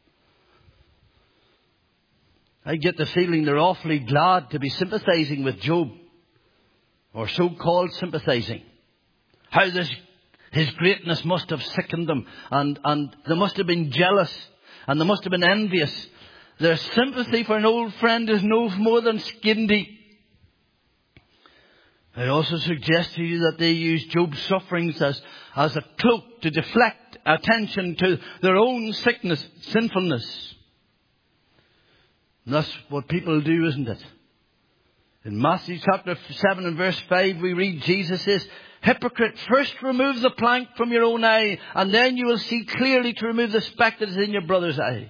Speaker 1: I get the feeling they're awfully glad to be sympathizing with Job, or so-called sympathizing. How his greatness must have sickened them, and they must have been jealous, and they must have been envious. Their sympathy for an old friend is no more than skin deep. I also suggest to you that they use Job's sufferings as a cloak to deflect attention to their own sinfulness. And that's what people do, isn't it? In Matthew chapter 7 and verse 5 we read Jesus says, "Hypocrite, first remove the plank from your own eye, and then you will see clearly to remove the speck that is in your brother's eye."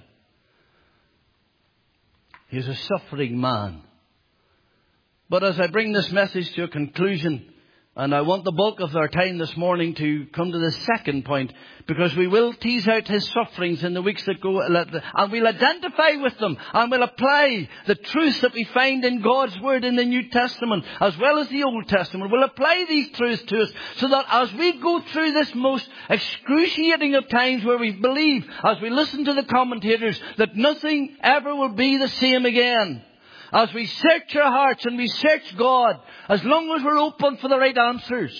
Speaker 1: He is a suffering man. But as I bring this message to a conclusion, and I want the bulk of our time this morning to come to the second point, because we will tease out his sufferings in the weeks that go, and we'll identify with them, and we'll apply the truths that we find in God's Word in the New Testament, as well as the Old Testament. We'll apply these truths to us, so that as we go through this most excruciating of times where we believe, as we listen to the commentators, that nothing ever will be the same again. As we search our hearts and we search God, as long as we're open for the right answers,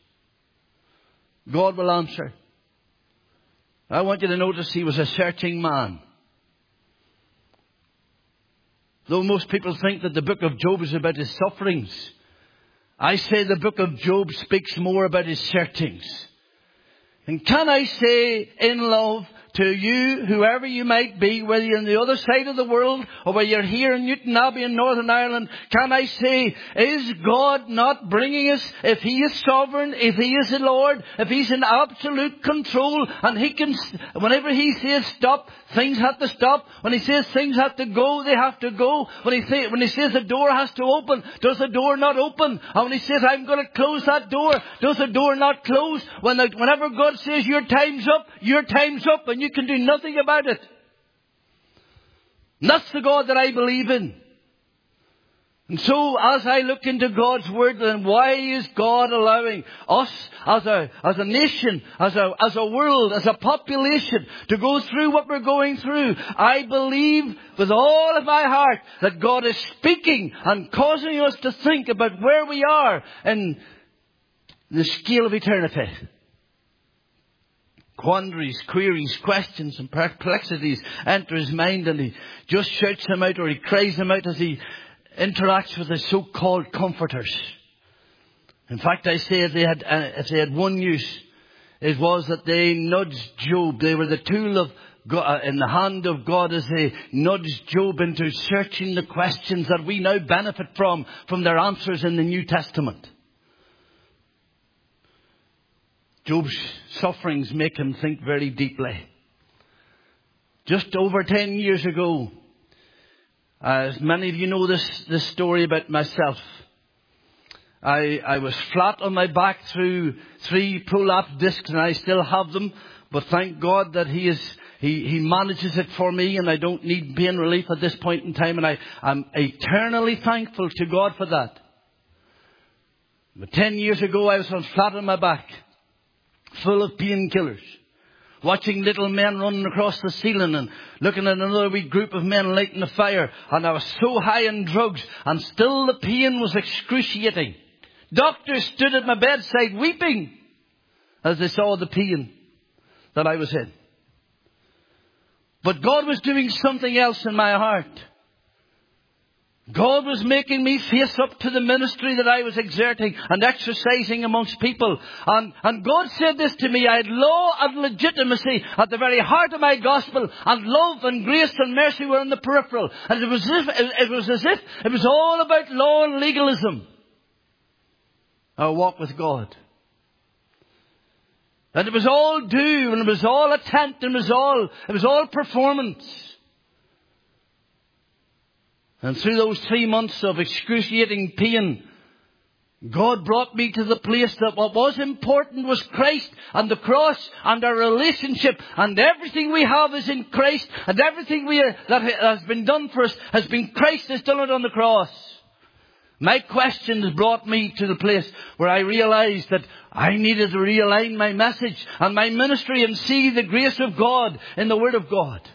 Speaker 1: God will answer. I want you to notice he was a searching man. Though most people think that the book of Job is about his sufferings, I say the book of Job speaks more about his searchings. And can I say in love to you, whoever you might be, whether you're on the other side of the world or whether you're here in Newton Abbey in Northern Ireland, can I say, is God not bringing us, if he is sovereign, if he is the Lord, if he's in absolute control, and he can, whenever he says stop, things have to stop. When he says things have to go, they have to go. When he says the door has to open, does the door not open? And when he says I'm going to close that door, does the door not close? Whenever God says your time's up, and you can do nothing about it. And that's the God that I believe in. And so as I look into God's Word, then why is God allowing us as a nation, as a world, as a population to go through what we're going through? I believe with all of my heart that God is speaking and causing us to think about where we are in the scale of eternity. quandaries, queries, questions and perplexities enter his mind, and he just shouts them out, or he cries them out as he interacts with his so-called comforters. In fact, I say if they had one use, it was that they nudged Job. They were the tool of God, in the hand of God, as they nudged Job into searching the questions that we now benefit from their answers in the New Testament. Job's sufferings make him think very deeply. Just over 10 years ago, as many of you know this story about myself, I was flat on my back through 3 prolapse discs, and I still have them. But thank God that He manages it for me, and I don't need pain relief at this point in time. And I'm eternally thankful to God for that. But 10 years ago, I was flat on my back, full of painkillers, watching little men running across the ceiling and looking at another wee group of men lighting the fire. And I was so high in drugs, and still the pain was excruciating. Doctors stood at my bedside weeping as they saw the pain that I was in. But God was doing something else in my heart. God was making me face up to the ministry that I was exerting and exercising amongst people. And God said this to me: I had law and legitimacy at the very heart of my gospel, and love and grace and mercy were in the peripheral. And it was as if it was all about law and legalism, our walk with God. And it was all do, and it was all attempt, and it was all performance. And through those 3 months of excruciating pain, God brought me to the place that what was important was Christ and the cross and our relationship, and everything we have is in Christ, and everything that has been done for us has been Christ has done it on the cross. My questions brought me to the place where I realized that I needed to realign my message and my ministry and see the grace of God in the Word of God.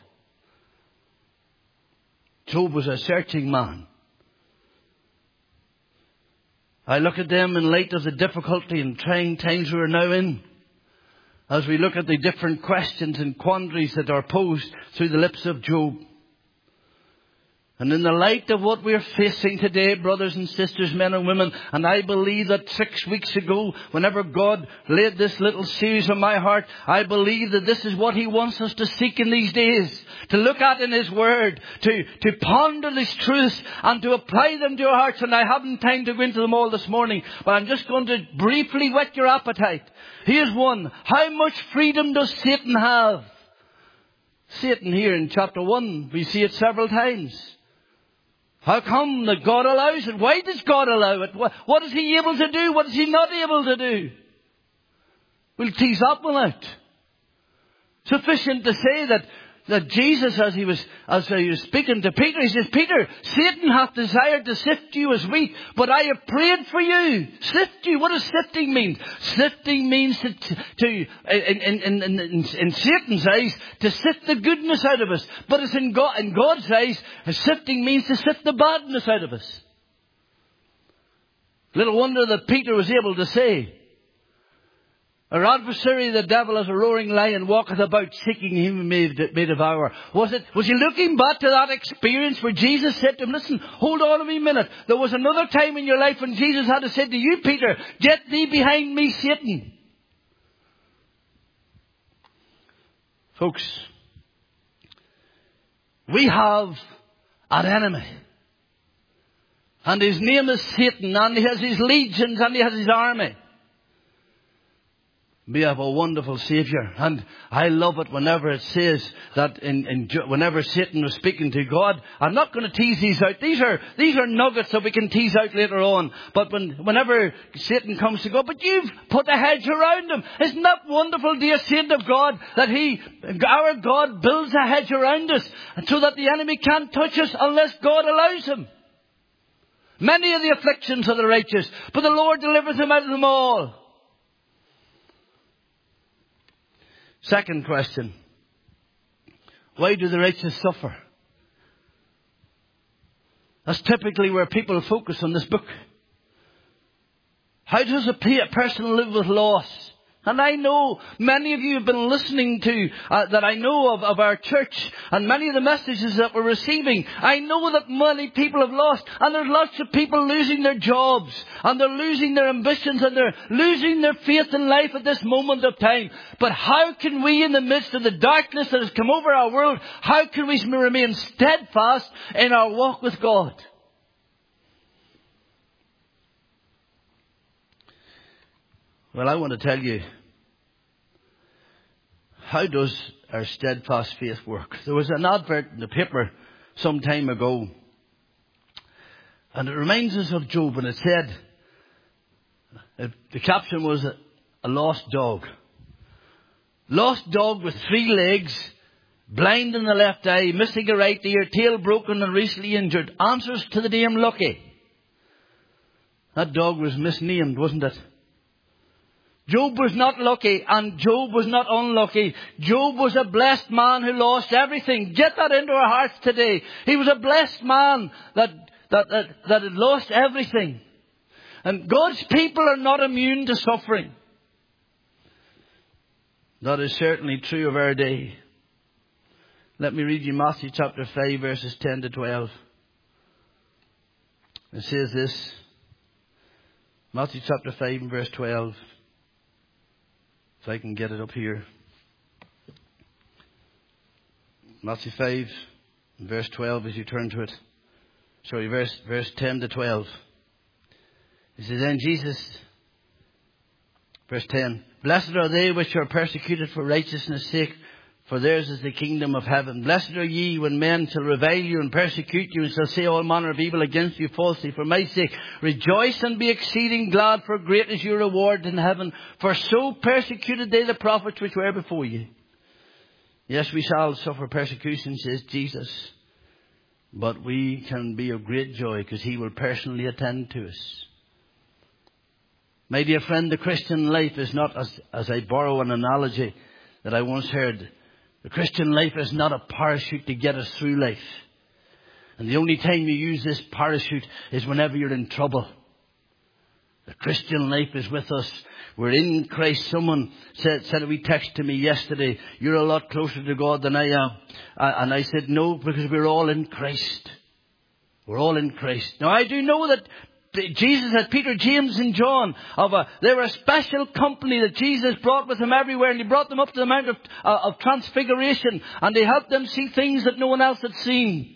Speaker 1: Job was a searching man. I look at them in light of the difficulty and trying times we are now in, as we look at the different questions and quandaries that are posed through the lips of Job. And in the light of what we're facing today, brothers and sisters, men and women, and I believe that 6 weeks ago, whenever God laid this little series on my heart, I believe that this is what He wants us to seek in these days. To look at in His Word, to ponder these truths and to apply them to our hearts. And I haven't time to go into them all this morning, but I'm just going to briefly whet your appetite. Here's one. How much freedom does Satan have? Satan here in chapter 1, we see it several times. How come that God allows it? Why does God allow it? What is He able to do? What is He not able to do? We'll tease that one out. Sufficient to say that Jesus, as he was speaking to Peter, he says, Peter, Satan hath desired to sift you as wheat, but I have prayed for you. Sift you. What does sifting mean? Sifting means in Satan's eyes, to sift the goodness out of us. But it's in God's eyes, sifting means to sift the badness out of us. Little wonder that Peter was able to say, our adversary, the devil, as a roaring lion, walketh about, seeking whom he may devour. Was he looking back to that experience where Jesus said to him, listen, hold on a wee minute. There was another time in your life when Jesus had to say to you, Peter, get thee behind me, Satan. Folks, we have an enemy. And his name is Satan, and he has his legions, and he has his army. We have a wonderful Saviour. And I love it whenever it says that whenever Satan was speaking to God. I'm not going to tease these out. These are nuggets that we can tease out later on. But whenever Satan comes to God, but you've put a hedge around him. Isn't that wonderful, dear saint of God, that our God builds a hedge around us so that the enemy can't touch us unless God allows him. Many are the afflictions of the righteous, but the Lord delivereth him out of them all. Second question. Why do the righteous suffer? That's typically where people focus on this book. How does a person live with loss? And I know many of you have been listening to, that I know of our church, and many of the messages that we're receiving. I know that many people have lost, and there's lots of people losing their jobs, and they're losing their ambitions, and they're losing their faith in life at this moment of time. But how can we, in the midst of the darkness that has come over our world, how can we remain steadfast in our walk with God? Well, I want to tell you, how does our steadfast faith work? There was an advert in the paper some time ago, and it reminds us of Job, and it said, the caption was a lost dog. Lost dog with 3 legs, blind in the left eye, missing a right ear, tail broken and recently injured. Answers to the name Lucky. That dog was misnamed, wasn't it? Job was not lucky, and Job was not unlucky. Job was a blessed man who lost everything. Get that into our hearts today. He was a blessed man that had lost everything. And God's people are not immune to suffering. That is certainly true of our day. Let me read you Matthew chapter 5, verses 10 to 12. It says this. Matthew chapter 5 and verse 12. If I can get it up here. Matthew 5 and verse 12 as you turn to it. Sorry, verse 10 to 12. It says, then Jesus, verse 10, blessed are they which are persecuted for righteousness' sake, for theirs is the kingdom of heaven. Blessed are ye when men shall revile you and persecute you and shall say all manner of evil against you falsely for my sake. Rejoice and be exceeding glad, for great is your reward in heaven. For so persecuted they the prophets which were before you. Yes, we shall suffer persecution, says Jesus. But we can be of great joy because he will personally attend to us. My dear friend, the Christian life is not, as I borrow an analogy that I once heard, the Christian life is not a parachute to get us through life. And the only time you use this parachute is whenever you're in trouble. The Christian life is with us. We're in Christ. Someone sent a wee text to me yesterday. You're a lot closer to God than I am. And I said, no, because we're all in Christ. We're all in Christ. Now, I do know that Jesus had Peter, James and John. They were a special company that Jesus brought with him everywhere. And he brought them up to the Mount of Transfiguration. And he helped them see things that no one else had seen.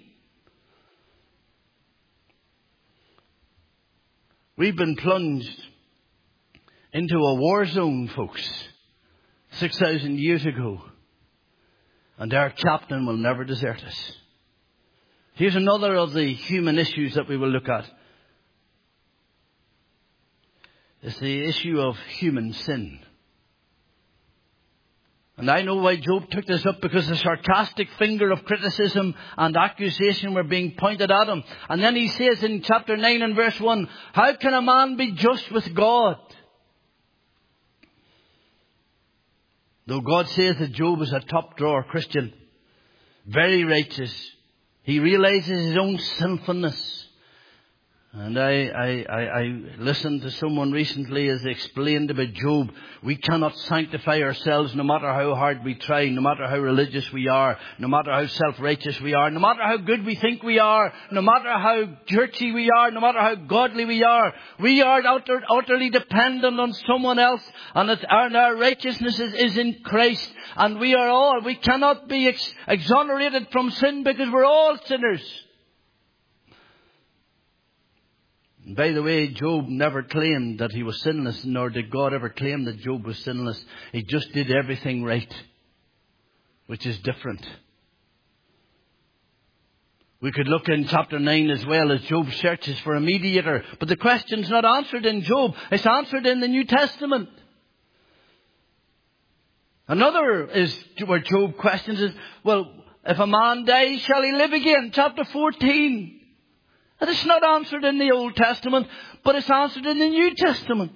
Speaker 1: We've been plunged into a war zone, folks, 6,000 years ago. And our captain will never desert us. Here's another of the human issues that we will look at. It's the issue of human sin. And I know why Job took this up, because the sarcastic finger of criticism and accusation were being pointed at him. And then he says in chapter 9 and verse 1, how can a man be just with God? Though God says that Job is a top drawer Christian, very righteous, he realizes his own sinfulness. And I listened to someone recently as they explained about Job. We cannot sanctify ourselves no matter how hard we try, no matter how religious we are, no matter how self-righteous we are, no matter how good we think we are, no matter how churchy we are, no matter how godly we are. We are utterly dependent on someone else, and our righteousness is in Christ. And we cannot be exonerated from sin because we're all sinners. By the way, Job never claimed that he was sinless, nor did God ever claim that Job was sinless. He just did everything right, which is different. We could look in chapter 9 as well, as Job searches for a mediator. But the question's not answered in Job. It's answered in the New Testament. Another is where Job questions is, well, if a man dies, shall he live again? Chapter 14. And it's not answered in the Old Testament, but it's answered in the New Testament.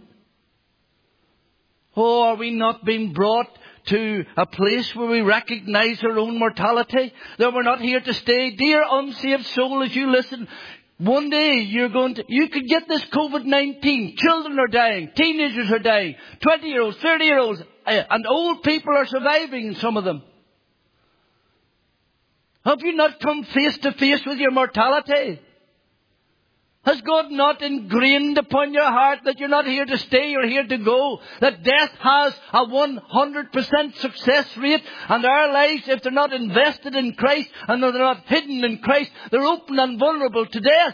Speaker 1: Oh, are we not being brought to a place where we recognize our own mortality? That we're not here to stay. Dear unsaved soul, as you listen, One day you could get this COVID-19. Children are dying. Teenagers are dying. 20-year-olds, 30-year-olds, and old people are surviving, some of them. Have you not come face to face with your mortality? Has God not ingrained upon your heart that you're not here to stay, you're here to go? That death has a 100% success rate, and our lives, if they're not invested in Christ and they're not hidden in Christ, they're open and vulnerable to death.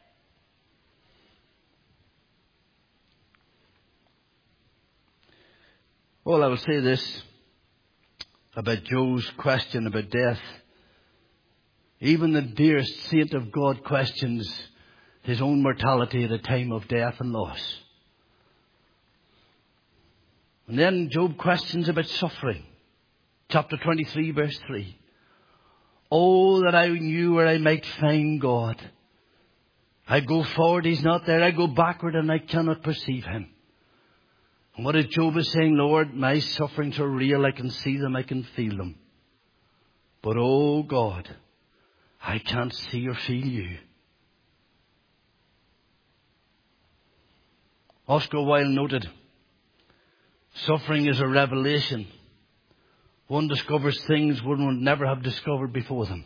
Speaker 1: Well, I will say this about Job's question about death. Even the dearest saint of God questions his own mortality at a time of death and loss. And then Job questions about suffering. Chapter 23, verse 3. Oh, that I knew where I might find God. I go forward, he's not there. I go backward, and I cannot perceive him. And what is Job is saying? Lord, my sufferings are real. I can see them. I can feel them. But oh God, I can't see or feel you. Oscar Wilde noted, suffering is a revelation. One discovers things one would never have discovered before them.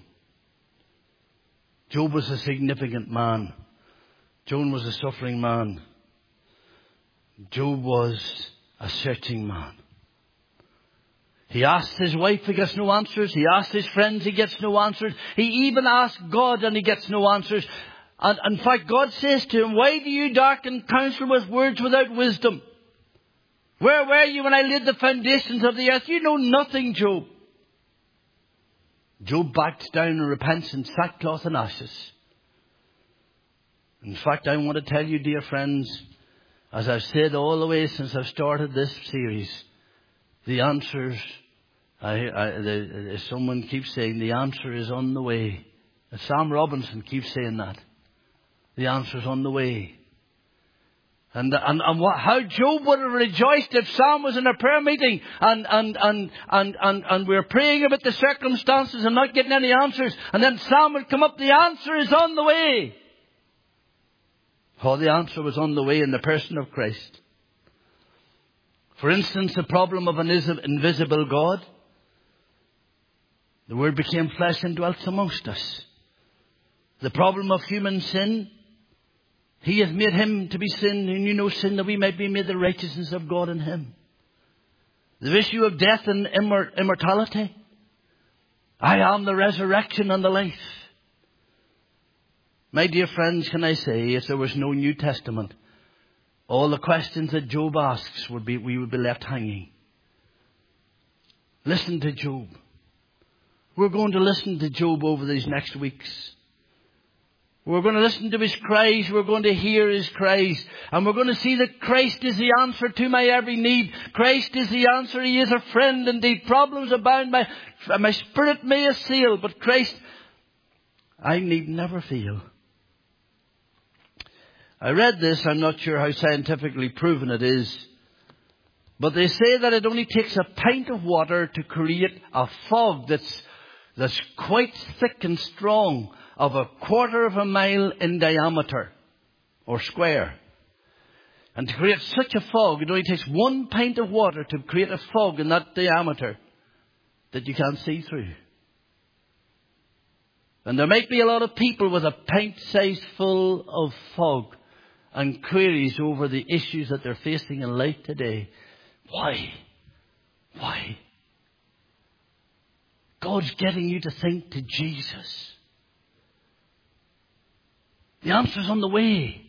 Speaker 1: Job was a significant man. Job was a suffering man. Job was a searching man. He asked his wife, he gets no answers. He asked his friends, he gets no answers. He even asked God, and he gets no answers. And in fact, God says to him, why do you darken counsel with words without wisdom? Where were you when I laid the foundations of the earth? You know nothing, Job. Job backs down and repents in sackcloth and ashes. In fact, I want to tell you, dear friends, as I've said all the way since I've started this series, the answers, as someone keeps saying, the answer is on the way. As Sam Robinson keeps saying that. The answer's on the way. And how Job would have rejoiced if Sam was in a prayer meeting and we're praying about the circumstances and not getting any answers. And then Sam would come up, the answer is on the way. Oh, the answer was on the way in the person of Christ. For instance, the problem of an invisible God. The Word became flesh and dwelt amongst us. The problem of human sin. He has made him to be sin, who knew no sin, that we might be made the righteousness of God in him. The issue of death and immortality. I am the resurrection and the life. My dear friends, can I say, if there was no New Testament, all the questions that Job asks we would be left hanging. Listen to Job. We're going to listen to Job over these next weeks. We're going to listen to his cries. We're going to hear his cries. And we're going to see that Christ is the answer to my every need. Christ is the answer. He is a friend indeed. Problems abound. My spirit may assail. But Christ, I need never fail. I read this. I'm not sure how scientifically proven it is. But they say that it only takes a pint of water to create a fog that's quite thick and strong, of 1/4 of a mile in diameter or square. And to create such a fog, it only takes 1 pint of water to create a fog in that diameter that you can't see through. And there might be a lot of people with a pint size full of fog and queries over the issues that they're facing in life today. Why? Why? God's getting you to think to Jesus. The answer's on the way.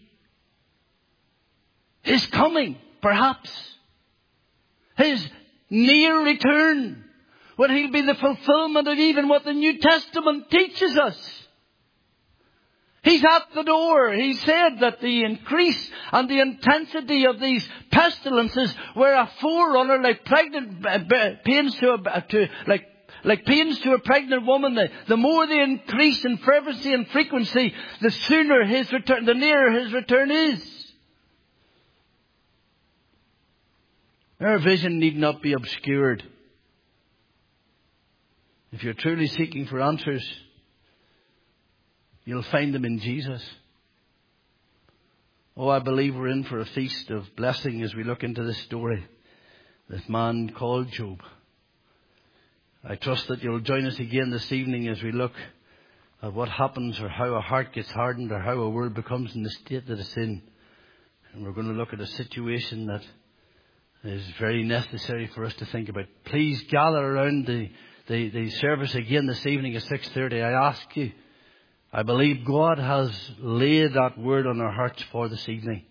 Speaker 1: His coming, perhaps. His near return, when he'll be the fulfillment of even what the New Testament teaches us. He's at the door. He said that the increase and the intensity of these pestilences were a forerunner, like pregnant pains like pains to a pregnant woman. The more they increase in fervency and frequency, the sooner his return, the nearer his return is. Our vision need not be obscured. If you're truly seeking for answers, you'll find them in Jesus. Oh, I believe we're in for a feast of blessing as we look into this story, this man called Job. I trust that you'll join us again this evening as we look at what happens, or how a heart gets hardened, or how a world becomes in the state that it's in. And we're going to look at a situation that is very necessary for us to think about. Please gather around the service again this evening at 6:30. I ask you, I believe God has laid that word on our hearts for this evening.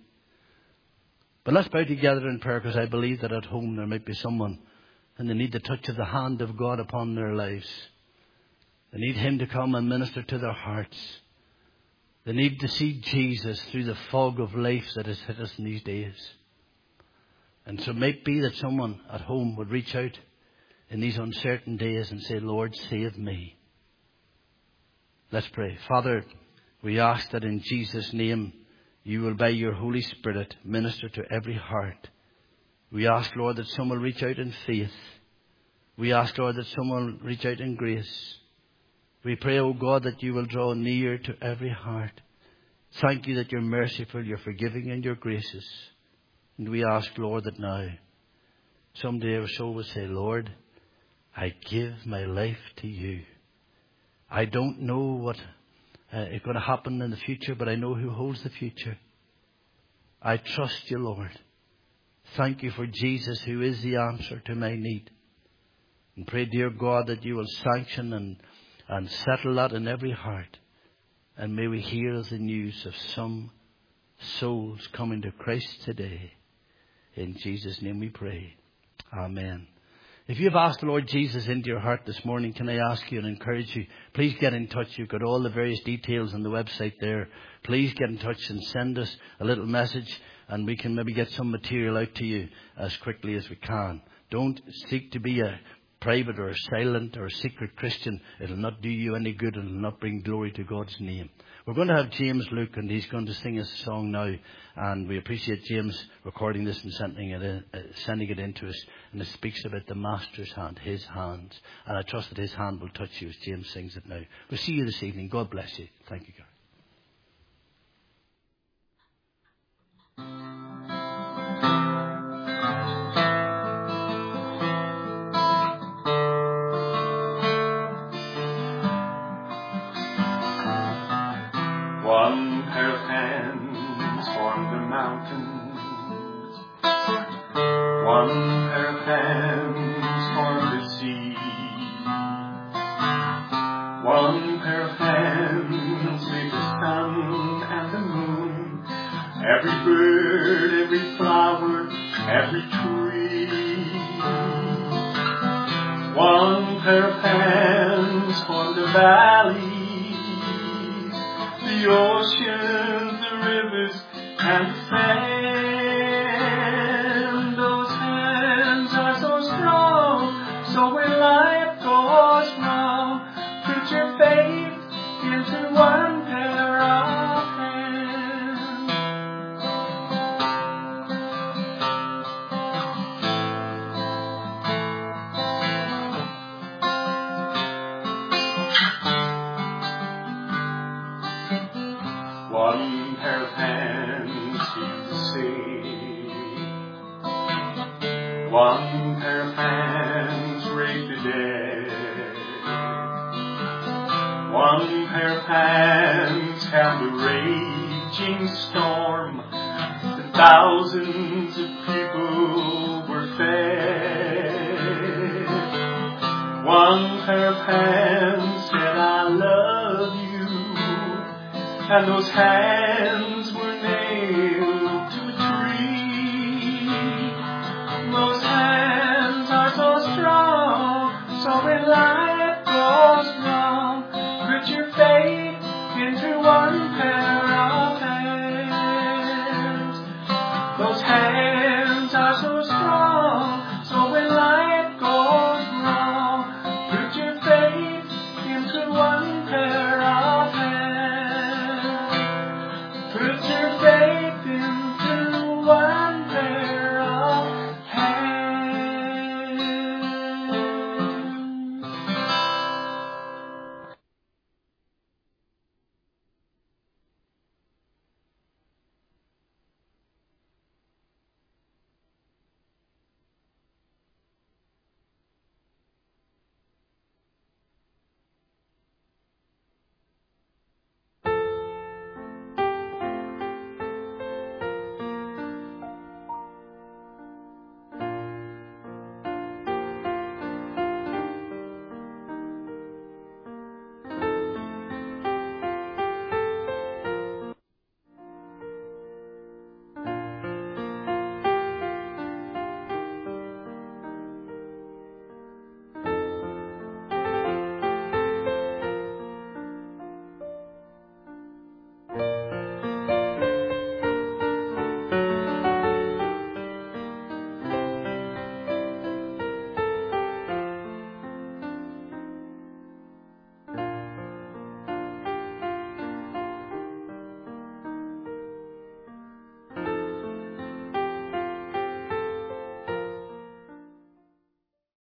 Speaker 1: But let's bow together in prayer, because I believe that at home there might be someone and they need the touch of the hand of God upon their lives. They need Him to come and minister to their hearts. They need to see Jesus through the fog of life that has hit us in these days. And so it might be that someone at home would reach out in these uncertain days and say, Lord, save me. Let's pray. Father, we ask that in Jesus' name you will by your Holy Spirit minister to every heart. We ask, Lord, that some will reach out in faith. We ask, Lord, that some will reach out in grace. We pray, O God, that you will draw near to every heart. Thank you that you're merciful, you're forgiving, and you're gracious. And we ask, Lord, that now someday our soul will say, Lord, I give my life to you. I don't know what is going to happen in the future, but I know who holds the future. I trust you, Lord. Thank you for Jesus, who is the answer to my need. And pray, dear God, that you will sanction and settle that in every heart. And may we hear the news of some souls coming to Christ today. In Jesus' name we pray. Amen. If you've asked the Lord Jesus into your heart this morning, can I ask you and encourage you, please get in touch. You've got all the various details on the website there. Please get in touch and send us a little message, and we can maybe get some material out to you as quickly as we can. Don't seek to be a private or a silent or a secret Christian. It'll not do you any good, and it'll not bring glory to God's name. We're going to have James Luke, and he's going to sing us a song now, and we appreciate James recording this and sending it in to us. And it speaks about the Master's hand, His hands, and I trust that His hand will touch you as James sings it now. We'll see you this evening. God bless you. Thank you, God.
Speaker 4: One pair of hands formed the mountains. One pair of hands formed the sea. One pair of hands made the sun and the moon. Every bird, every flower, every tree. One pair of hands formed the valley, the oceans, the rivers, and the sand. Those hands are so strong, so when life goes wrong, put your faith into one pair of hands. One pair of hands healed the sick. One pair of hands raised the dead. One pair of hands calmed the raging storm. And thousands of people were fed. One pair of hands said, I love you. And those hands